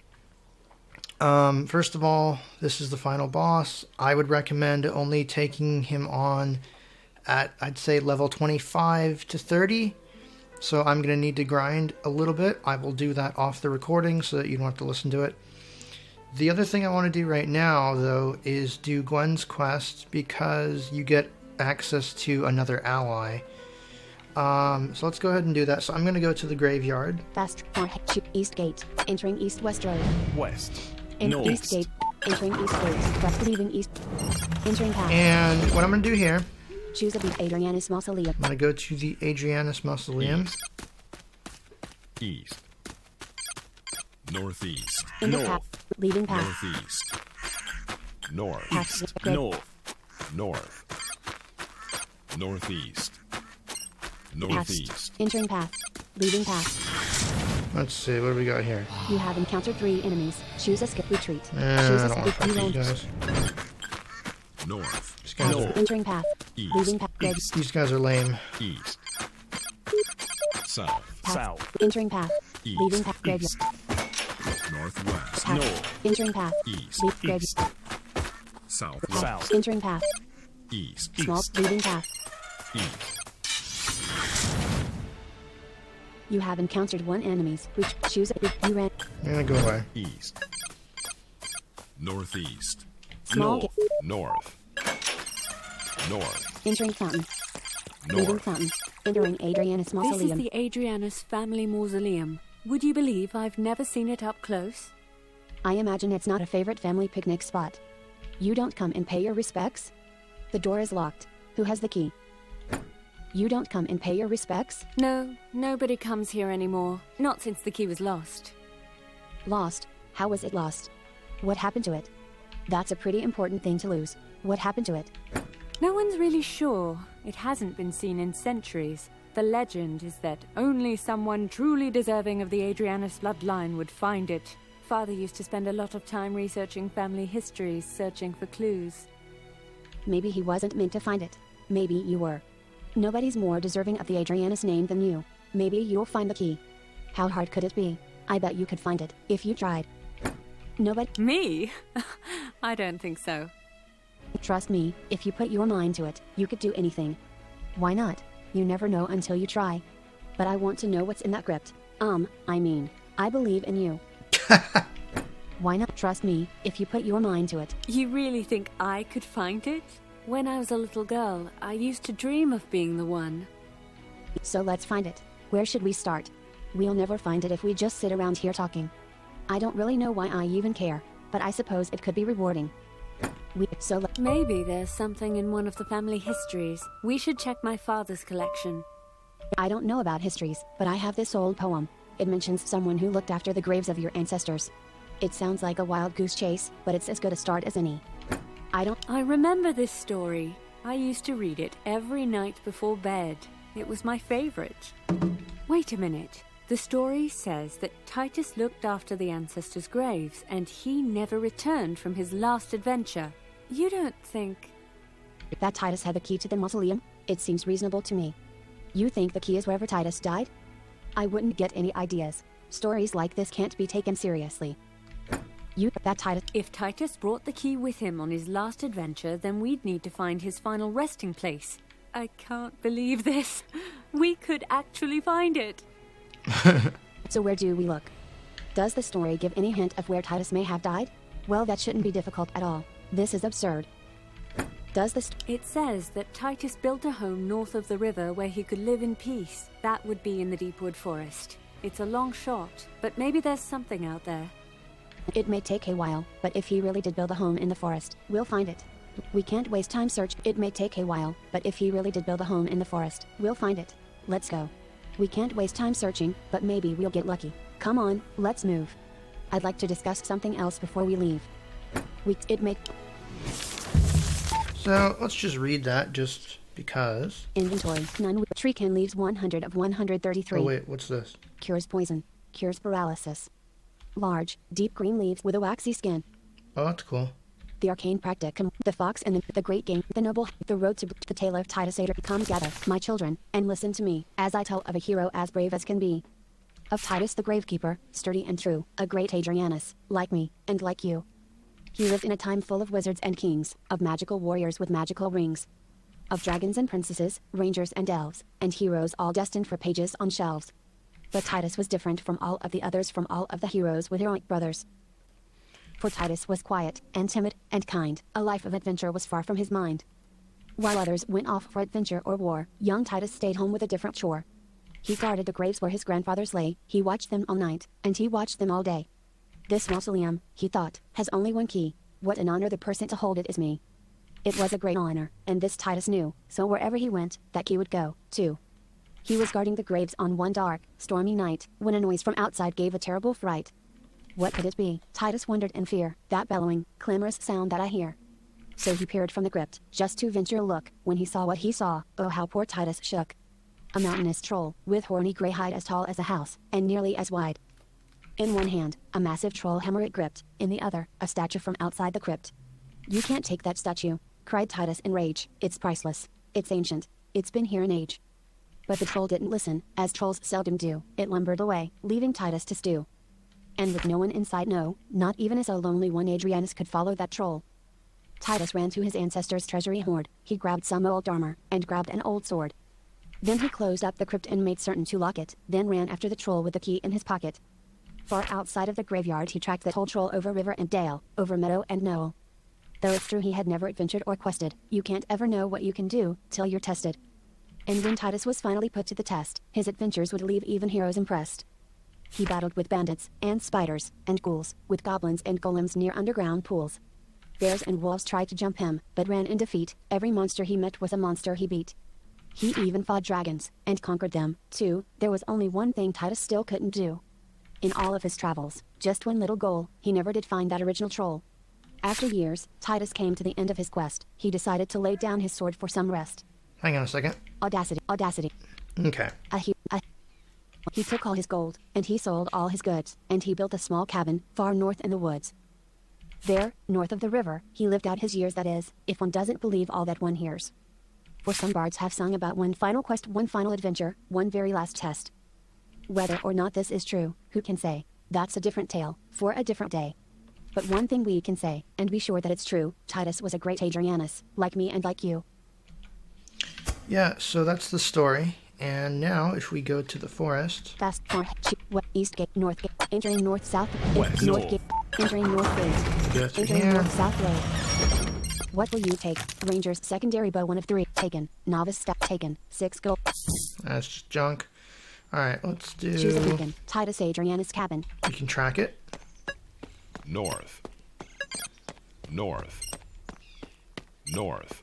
First of all, this is the final boss. I would recommend only taking him on at, I'd say, level 25 to 30. So I'm going to need to grind a little bit. I will do that off the recording so that you don't have to listen to it. The other thing I want to do right now, though, is do Gwen's quest because you get access to another ally. So let's go ahead and do that. So I'm going to go to the graveyard. Fast. East gate. Entering east-west road. West. North. East gate. Entering east gate. West. Leaving east. Entering path. And what I'm going to do here... Choose the Adrianus Mausoleum. I'm going to go to the Adrianus Mausoleum. East. Northeast. North. Path. Leaving path. Northeast. North. Path. North. North. Northeast. Northeast. Path. Entering path. Leaving path. Let's see, what do we got here? You have encountered 3 enemies. Choose a skip retreat. I don't want to fight these guys. North. Just gonna are Entering path. East. Leaving path. East. these guys are lame. East. South. Path. South. Entering path. East. Leaving path. Graveyard. East. Northwest. Path. North. Entering path. East. Leave graveyard. East. Southwest. South. Entering path. East. Small. East. Leaving path. East. You have encountered one enemies. Which choose you ran. I'm gonna go away. East. Northeast. Small. North. North. North. Entering fountain. Leaving North. fountain. Entering Adrianus This Mausoleum. is the Adrianus family mausoleum. Would you believe I've never seen it up close? I imagine it's not a favorite family picnic spot. You don't come and pay your respects? The door is locked. Who has the key? You don't come and pay your respects? No, nobody comes here anymore. Not since the key was lost. Lost? How was it lost? What happened to it? That's a pretty important thing to lose. What happened to it? No one's really sure. It hasn't been seen in centuries. The legend is that only someone truly deserving of the Adrianus bloodline would find it. Father used to spend a lot of time researching family histories, searching for clues. Maybe he wasn't meant to find it. Maybe you were. Nobody's more deserving of the Adrianus name than you. Maybe you'll find the key. How hard could it be? I bet you could find it, if you tried. Nobody... Me? I don't think so. Trust me, if you put your mind to it, you could do anything. Why not? You never know until you try. But I want to know what's in that crypt. I believe in you. Why not? Trust me, if you put your mind to it. You really think I could find it? When I was a little girl, I used to dream of being the one. So let's find it. Where should we start? We'll never find it if we just sit around here talking. I don't really know why I even care, but I suppose it could be rewarding. Maybe there's something in one of the family histories. We should check my father's collection. I don't know about histories, but I have this old poem. It mentions someone who looked after the graves of your ancestors. It sounds like a wild goose chase, but it's as good a start as any. I remember this story. I used to read it every night before bed. It was my favorite. Wait a minute. The story says that Titus looked after the ancestors' graves, and he never returned from his last adventure. You don't think... that Titus had the key to the mausoleum? It seems reasonable to me. You think the key is wherever Titus died? I wouldn't get any ideas. Stories like this can't be taken seriously. If Titus brought the key with him on his last adventure, then we'd need to find his final resting place. I can't believe this. We could actually find it. So where do we look? Does the story give any hint of where Titus may have died? Well, that shouldn't be difficult at all. This is absurd. It says that Titus built a home north of the river where he could live in peace. That would be in the Deepwood Forest. It's a long shot, but maybe there's something out there. It may take a while, but if he really did build a home in the forest, we'll find it. We can't waste time searching. It may take a while, but if he really did build a home in the forest, we'll find it. Let's go. We can't waste time searching, but maybe we'll get lucky. Come on, let's move. I'd like to discuss something else before we leave. So let's just read that just because. Inventory. None. Treecan leaves 100 of 133. Oh wait, what's this? Cures poison. Cures paralysis. Large, deep green leaves with a waxy skin. Oh, that's cool. The arcane practicum, the fox and the great game, the noble, the road to the tale of Titus Ader. Come gather, my children, and listen to me, as I tell of a hero as brave as can be. Of Titus the Gravekeeper, sturdy and true, a great Adrianus, like me, and like you. He lived in a time full of wizards and kings, of magical warriors with magical rings, of dragons and princesses, rangers and elves, and heroes all destined for pages on shelves. But Titus was different from all of the others, from all of the heroes with heroic brothers. For Titus was quiet, and timid, and kind. A life of adventure was far from his mind. While others went off for adventure or war, young Titus stayed home with a different chore. He guarded the graves where his grandfathers lay, he watched them all night, and he watched them all day. This mausoleum, he thought, has only one key. What an honor the person to hold it is me. It was a great honor, and this Titus knew, so wherever he went, that key would go, too. He was guarding the graves on one dark, stormy night, when a noise from outside gave a terrible fright. What could it be? Titus wondered in fear, that bellowing, clamorous sound that I hear. So he peered from the crypt, just to venture a look. When he saw what he saw, oh how poor Titus shook. A mountainous troll, with horny gray hide as tall as a house, and nearly as wide. In one hand, a massive troll hammer it gripped, in the other, a statue from outside the crypt. You can't take that statue, cried Titus in rage. It's priceless. It's ancient. It's been here an age. But the troll didn't listen, as trolls seldom do. It lumbered away, leaving Titus to stew. And with no one in sight, no, not even as a lonely one Adrianus could follow that troll. Titus ran to his ancestors' treasury hoard. He grabbed some old armor, and grabbed an old sword. Then he closed up the crypt and made certain to lock it, then ran after the troll with the key in his pocket. Far outside of the graveyard he tracked the whole troll over river and dale, over meadow and knoll. Though it's true he had never adventured or quested, you can't ever know what you can do, till you're tested. And when Titus was finally put to the test, his adventures would leave even heroes impressed. He battled with bandits, and spiders, and ghouls, with goblins and golems near underground pools. Bears and wolves tried to jump him, but ran in defeat. Every monster he met was a monster he beat. He even fought dragons, and conquered them, too. There was only one thing Titus still couldn't do. In all of his travels, just one little goal, he never did find that original troll. After years, Titus came to the end of his quest. He decided to lay down his sword for some rest. Hang on a second. Audacity. Okay. He took all his gold, and he sold all his goods, and he built a small cabin, far north in the woods. There, north of the river, he lived out his years, that is, if one doesn't believe all that one hears. For some bards have sung about one final quest, one final adventure, one very last test. Whether or not this is true, who can say? That's a different tale, for a different day. But one thing we can say, and be sure that it's true, Titus was a great Adrianus, like me and like you. Yeah, so that's the story. And now, if we go to the forest... Fast, east gate, north gate, entering north, south, West, north north. gate, entering north gate, Go through entering here. north, south road. What will you take? Ranger's secondary bow, 1 of 3, taken. Novice staff, taken. 6 gold. That's just junk. Alright, let's do... Choose a beacon. Titus Adrianus cabin. We can track it. North. North. North.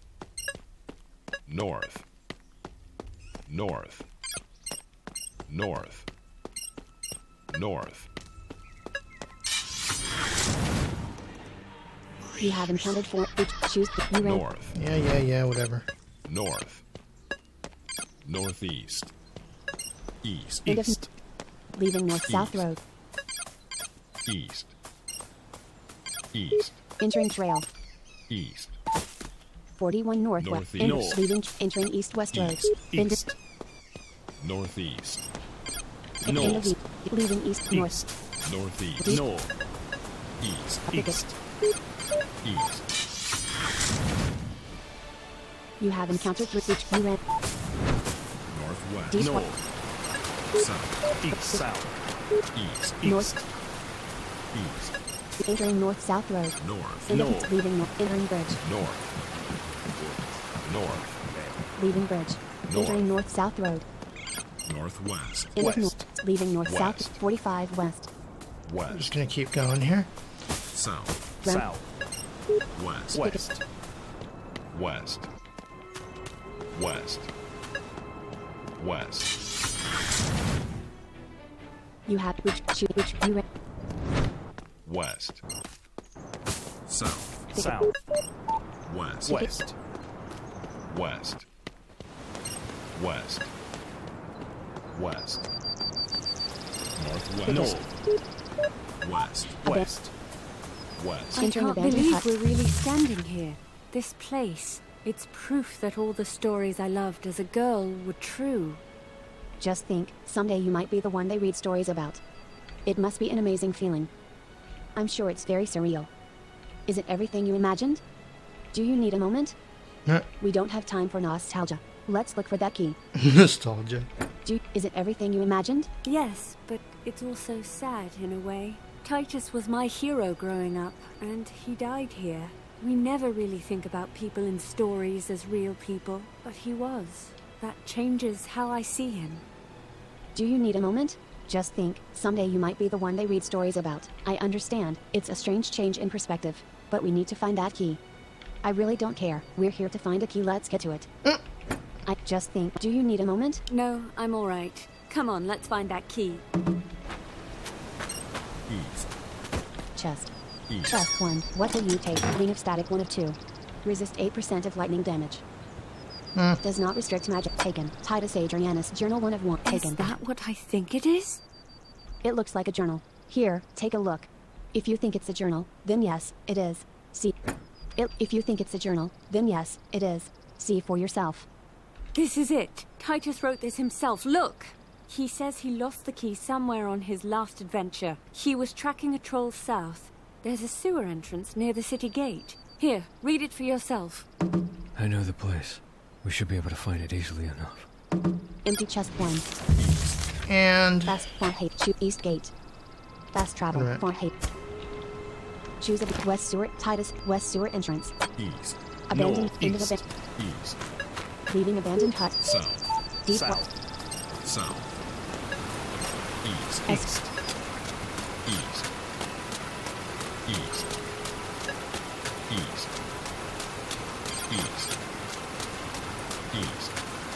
North. North. North. North. You have encountered 4. Choose the you ran. North. Yeah, whatever. North. Northeast. East. End of- East. Leaving north-south East. road. East. East. Entering trail. East. 41 northwest. Northeast. North. Leaving. Entering east-west road. East. Bend- East. Northeast. End of North. east. Leaving east-north. Northeast. East. North. East. East. East. You have encountered 3. You ran. Northwest. East. South. East, south. East. North. East. Entering north-south road. North. End of North. east. Leaving north. Entering bridge. North. North. Leaving bridge. North. Entering north-south road. Northwest. End of West. north. Leaving north-south. West. 45 west. Just West. gonna keep going here. South. Round. South. West. West. West. West. West. You have which you ran. West. South. South. West. West. West. West. West. Northwest. North. West. West. West. I Entering can't abandoned believe hut. we're really standing here. This place. It's proof that all the stories I loved as a girl were true. Just think, someday you might be the one they read stories about. It must be an amazing feeling. I'm sure it's very surreal. Is it everything you imagined? Do you need a moment? We don't have time for nostalgia. Let's look for that key. Nostalgia. Is it everything you imagined? Yes, but it's also sad in a way. Titus was my hero growing up, and he died here. We never really think about people in stories as real people, but he was. That changes how I see him. Do you need a moment? Just think, someday you might be the one they read stories about. I understand, it's a strange change in perspective, but we need to find that key. I really don't care. We're here to find a key, let's get to it. I just think, do you need a moment? No, I'm all right. Come on, let's find that key. East. Chest. East. Chest 1. What will you take? Ring of static 1 of 2. Resist 8% of lightning damage. Does not restrict magic. Taken. Titus Adrianus. Journal 1 of 1. Taken. Is that what I think it is? It looks like a journal. Here, take a look. If you think it's a journal, then yes, it is. See. If you think it's a journal, then yes, it is. See for yourself. This is it. Titus wrote this himself. Look! He says he lost the key somewhere on his last adventure. He was tracking a troll south. There's a sewer entrance near the city gate. Here, read it for yourself. I know the place. We should be able to find it easily enough. Empty chest 1. And... Fast for hate. East gate. Fast travel Right. for hate. Choose a west sewer. Titus, west sewer entrance. East. Abandoned end of East. event. East. Leaving abandoned hut. South. Deep South. South. East. East. East. East. East. East. East.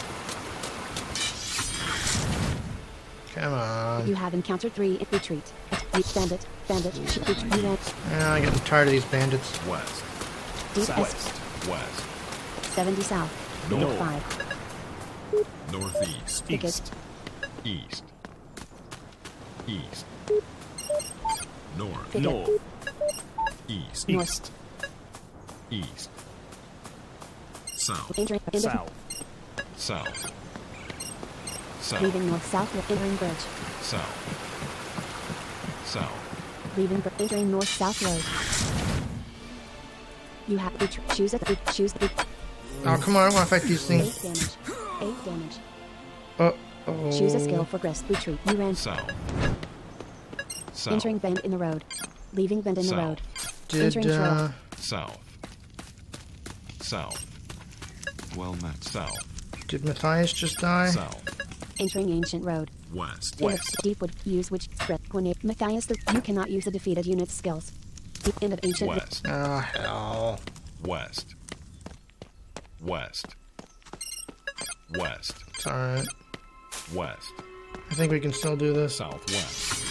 Come on. You have encountered 3 in retreat. Bandit. Bandit. You ran. Yeah, I'm getting tired of these bandits. West. Deep West. West. 70 south. North. 5. Northeast. East. East. East. North. Thicket. North. East. North. East. South. Entering. End of. South. South. South. Leaving north south. Entering bridge. South. South. Leaving entering north south road. You have to choose it. Choose the Oh, come on, I want to fight these 8 things. damage. 8 damage. Uh-oh. Choose a skill for grist. Retreat. You ran. South. South. Entering bend in the road. Leaving bend in the South. road. Did, Entering trail. South. South. Well met. South. did Matthias just die? South. Entering ancient road. West. End of Deepwood. Use which script. Matthias, you cannot use a defeated unit's skills. Deep end of ancient. West. Oh, hell. West. West. West. It's alright. West. I think we can still do this. Southwest.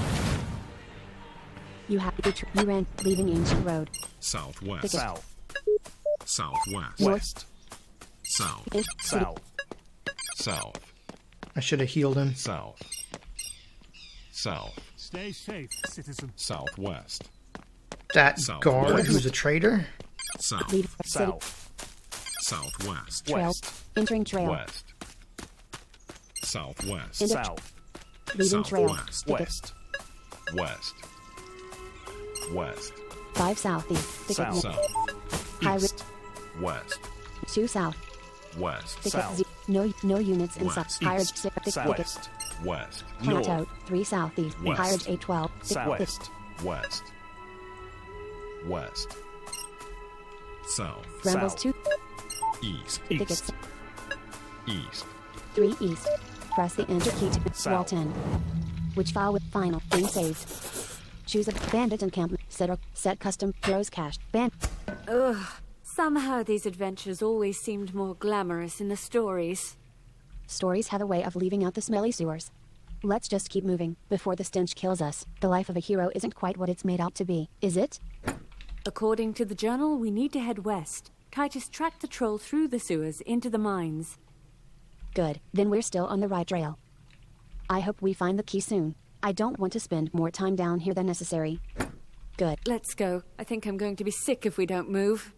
You have you ran. Leaving ancient road. Southwest. Thicket. South. Southwest. West. South. South. South. I should have healed him. South. South. Stay safe, citizen. Southwest. That South. guard West. who's a traitor? South. Leave city. South. Southwest. Trail. West. Entering trail. West. Southwest. End of South. leaving trail. Southwest. Thicket. West. West. West. 5 southeast. Thicket. South. South. High East. West. 2 south. West. Thicket. South. No units inside. West. Higher East. thicket. Southwest. West. Plateau. North. 3 southeast. West. Higher A12. Southwest. West. West. South. Brambles South. 2. East. Thickets. East. East. 3 east. Press the enter key to wall South. 10. Which file with final. Game saved. Choose a bandit encampment. Set custom. Throws cache. Ugh. Somehow these adventures always seemed more glamorous in the stories. Stories have a way of leaving out the smelly sewers. Let's just keep moving, before the stench kills us. The life of a hero isn't quite what it's made out to be, is it? According to the journal, we need to head west. Titus tracked the troll through the sewers into the mines. Good, then we're still on the right trail. I hope we find the key soon. I don't want to spend more time down here than necessary. Good. Let's go. I think I'm going to be sick if we don't move.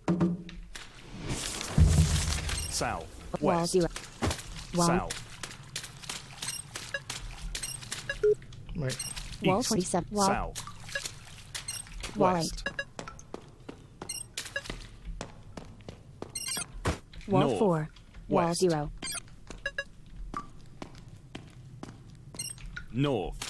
South. Wall West. 0. Wall. South. Wait. Wall East. 27. Wall. South. Wall West. 8. Wall North. 4. Wall West. 0. North.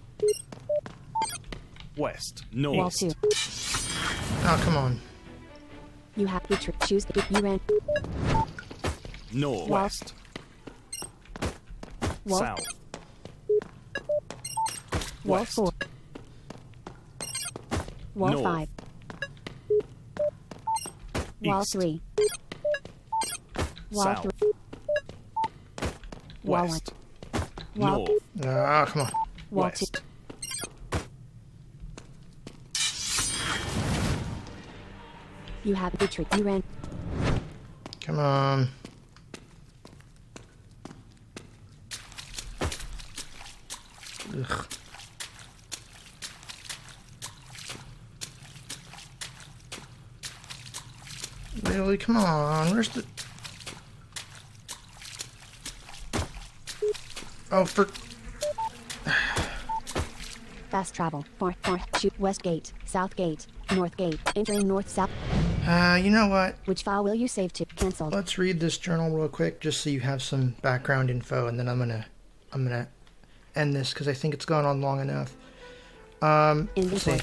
West. Wall North. 2. Oh, come on. You have to choose the you ran. North. Wall. West. Wall. South. Wall West. 4. Wall North. 5. Wall East. 3. Wall South. 3. Wall 1. West. Wall. North. Ah, come on. Wall 2. West. You have a retreat. You ran. Come on. Ugh. Really? Come on. Where's the... Oh, for... Fast travel. Shoot. West gate. South gate. North gate. Entering north south. You know what? Which file will you save to? Cancelled. Let's read this journal real quick, just so you have some background info, and then I'm gonna end this because I think it's gone on long enough. Inventory.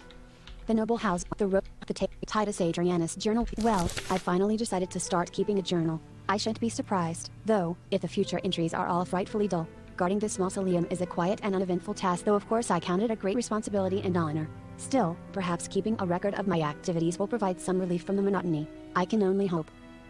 The Noble House. The Titus Adrianus journal. Well, I finally decided to start keeping a journal. I shouldn't be surprised, though, if the future entries are all frightfully dull. Guarding this mausoleum is a quiet and uneventful task, though of course I count it a great responsibility and honor. Still, perhaps keeping a record of my activities will provide some relief from the monotony. I can only hope.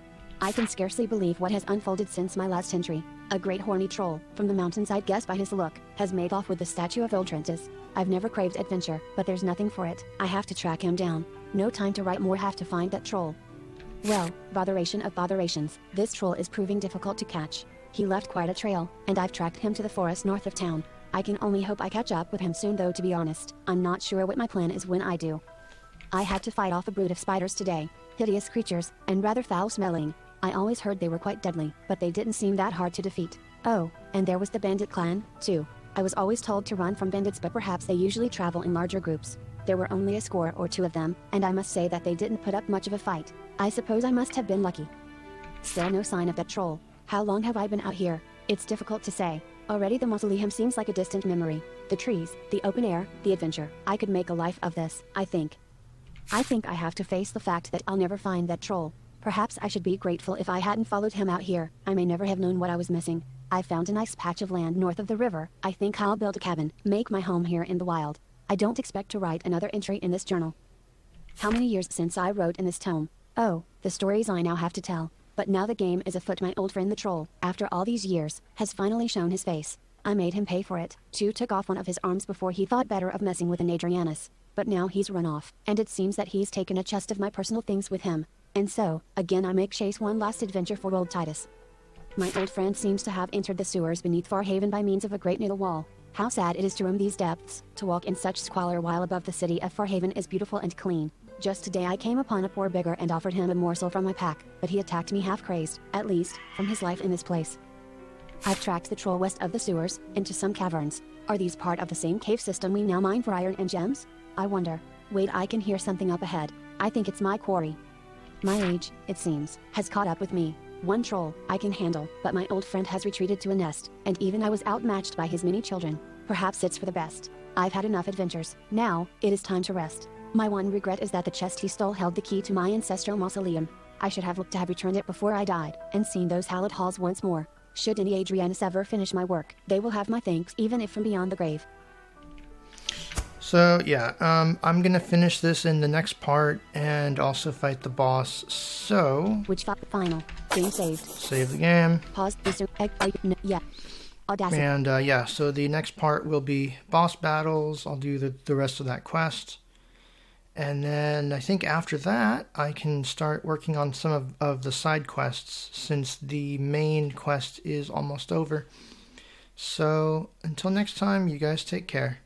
I can scarcely believe what has unfolded since my last entry. A great horny troll, from the mountains I'd guess by his look, has made off with the statue of Ultrantis. I've never craved adventure, but there's nothing for it. I have to track him down. No time to write more, have to find that troll. Well, botheration of botherations, this troll is proving difficult to catch. He left quite a trail, and I've tracked him to the forest north of town. I can only hope I catch up with him soon, though to be honest, I'm not sure what my plan is when I do. I had to fight off a brood of spiders today, hideous creatures, and rather foul-smelling. I always heard they were quite deadly, but they didn't seem that hard to defeat. Oh, and there was the bandit clan, too. I was always told to run from bandits, but perhaps they usually travel in larger groups. There were only a score or two of them, and I must say that they didn't put up much of a fight. I suppose I must have been lucky. Still no sign of that troll. How long have I been out here? It's difficult to say. Already the mausoleum seems like a distant memory. The trees, the open air, the adventure. I could make a life of this, I think. I think I have to face the fact that I'll never find that troll. Perhaps I should be grateful if I hadn't followed him out here. I may never have known what I was missing. I found a nice patch of land north of the river. I think I'll build a cabin, make my home here in the wild. I don't expect to write another entry in this journal. How many years since I wrote in this tome? Oh, the stories I now have to tell. But now the game is afoot. My old friend the troll, after all these years, has finally shown his face. I made him pay for it. Chu took off one of his arms before he thought better of messing with an Adrianus. But now he's run off, and it seems that he's taken a chest of my personal things with him. And so, again I make chase one last adventure for old Titus. My old friend seems to have entered the sewers beneath Farhaven by means of a great needle wall. How sad it is to roam these depths, to walk in such squalor while above the city of Farhaven is beautiful and clean. Just today I came upon a poor beggar and offered him a morsel from my pack, but he attacked me half crazed, at least, from his life in this place. I've tracked the troll west of the sewers, into some caverns. Are these part of the same cave system we now mine for iron and gems? I wonder. Wait, I can hear something up ahead. I think it's my quarry. My age, it seems, has caught up with me. One troll, I can handle, but my old friend has retreated to a nest, and even I was outmatched by his many children. Perhaps it's for the best. I've had enough adventures. Now, it is time to rest. My one regret is that the chest he stole held the key to my ancestral mausoleum. I should have looked to have returned it before I died, and seen those hallowed halls once more. Should any Adrianus ever finish my work, they will have my thanks, even if from beyond the grave. So, yeah, I'm gonna finish this in the next part, and also fight the boss, so... Which final? Game saved. Save the game. Pause. Yeah. Audacity. And, yeah, so the next part will be boss battles. I'll do the rest of that quest. And then I think after that, I can start working on some of the side quests, since the main quest is almost over. So, until next time, you guys take care.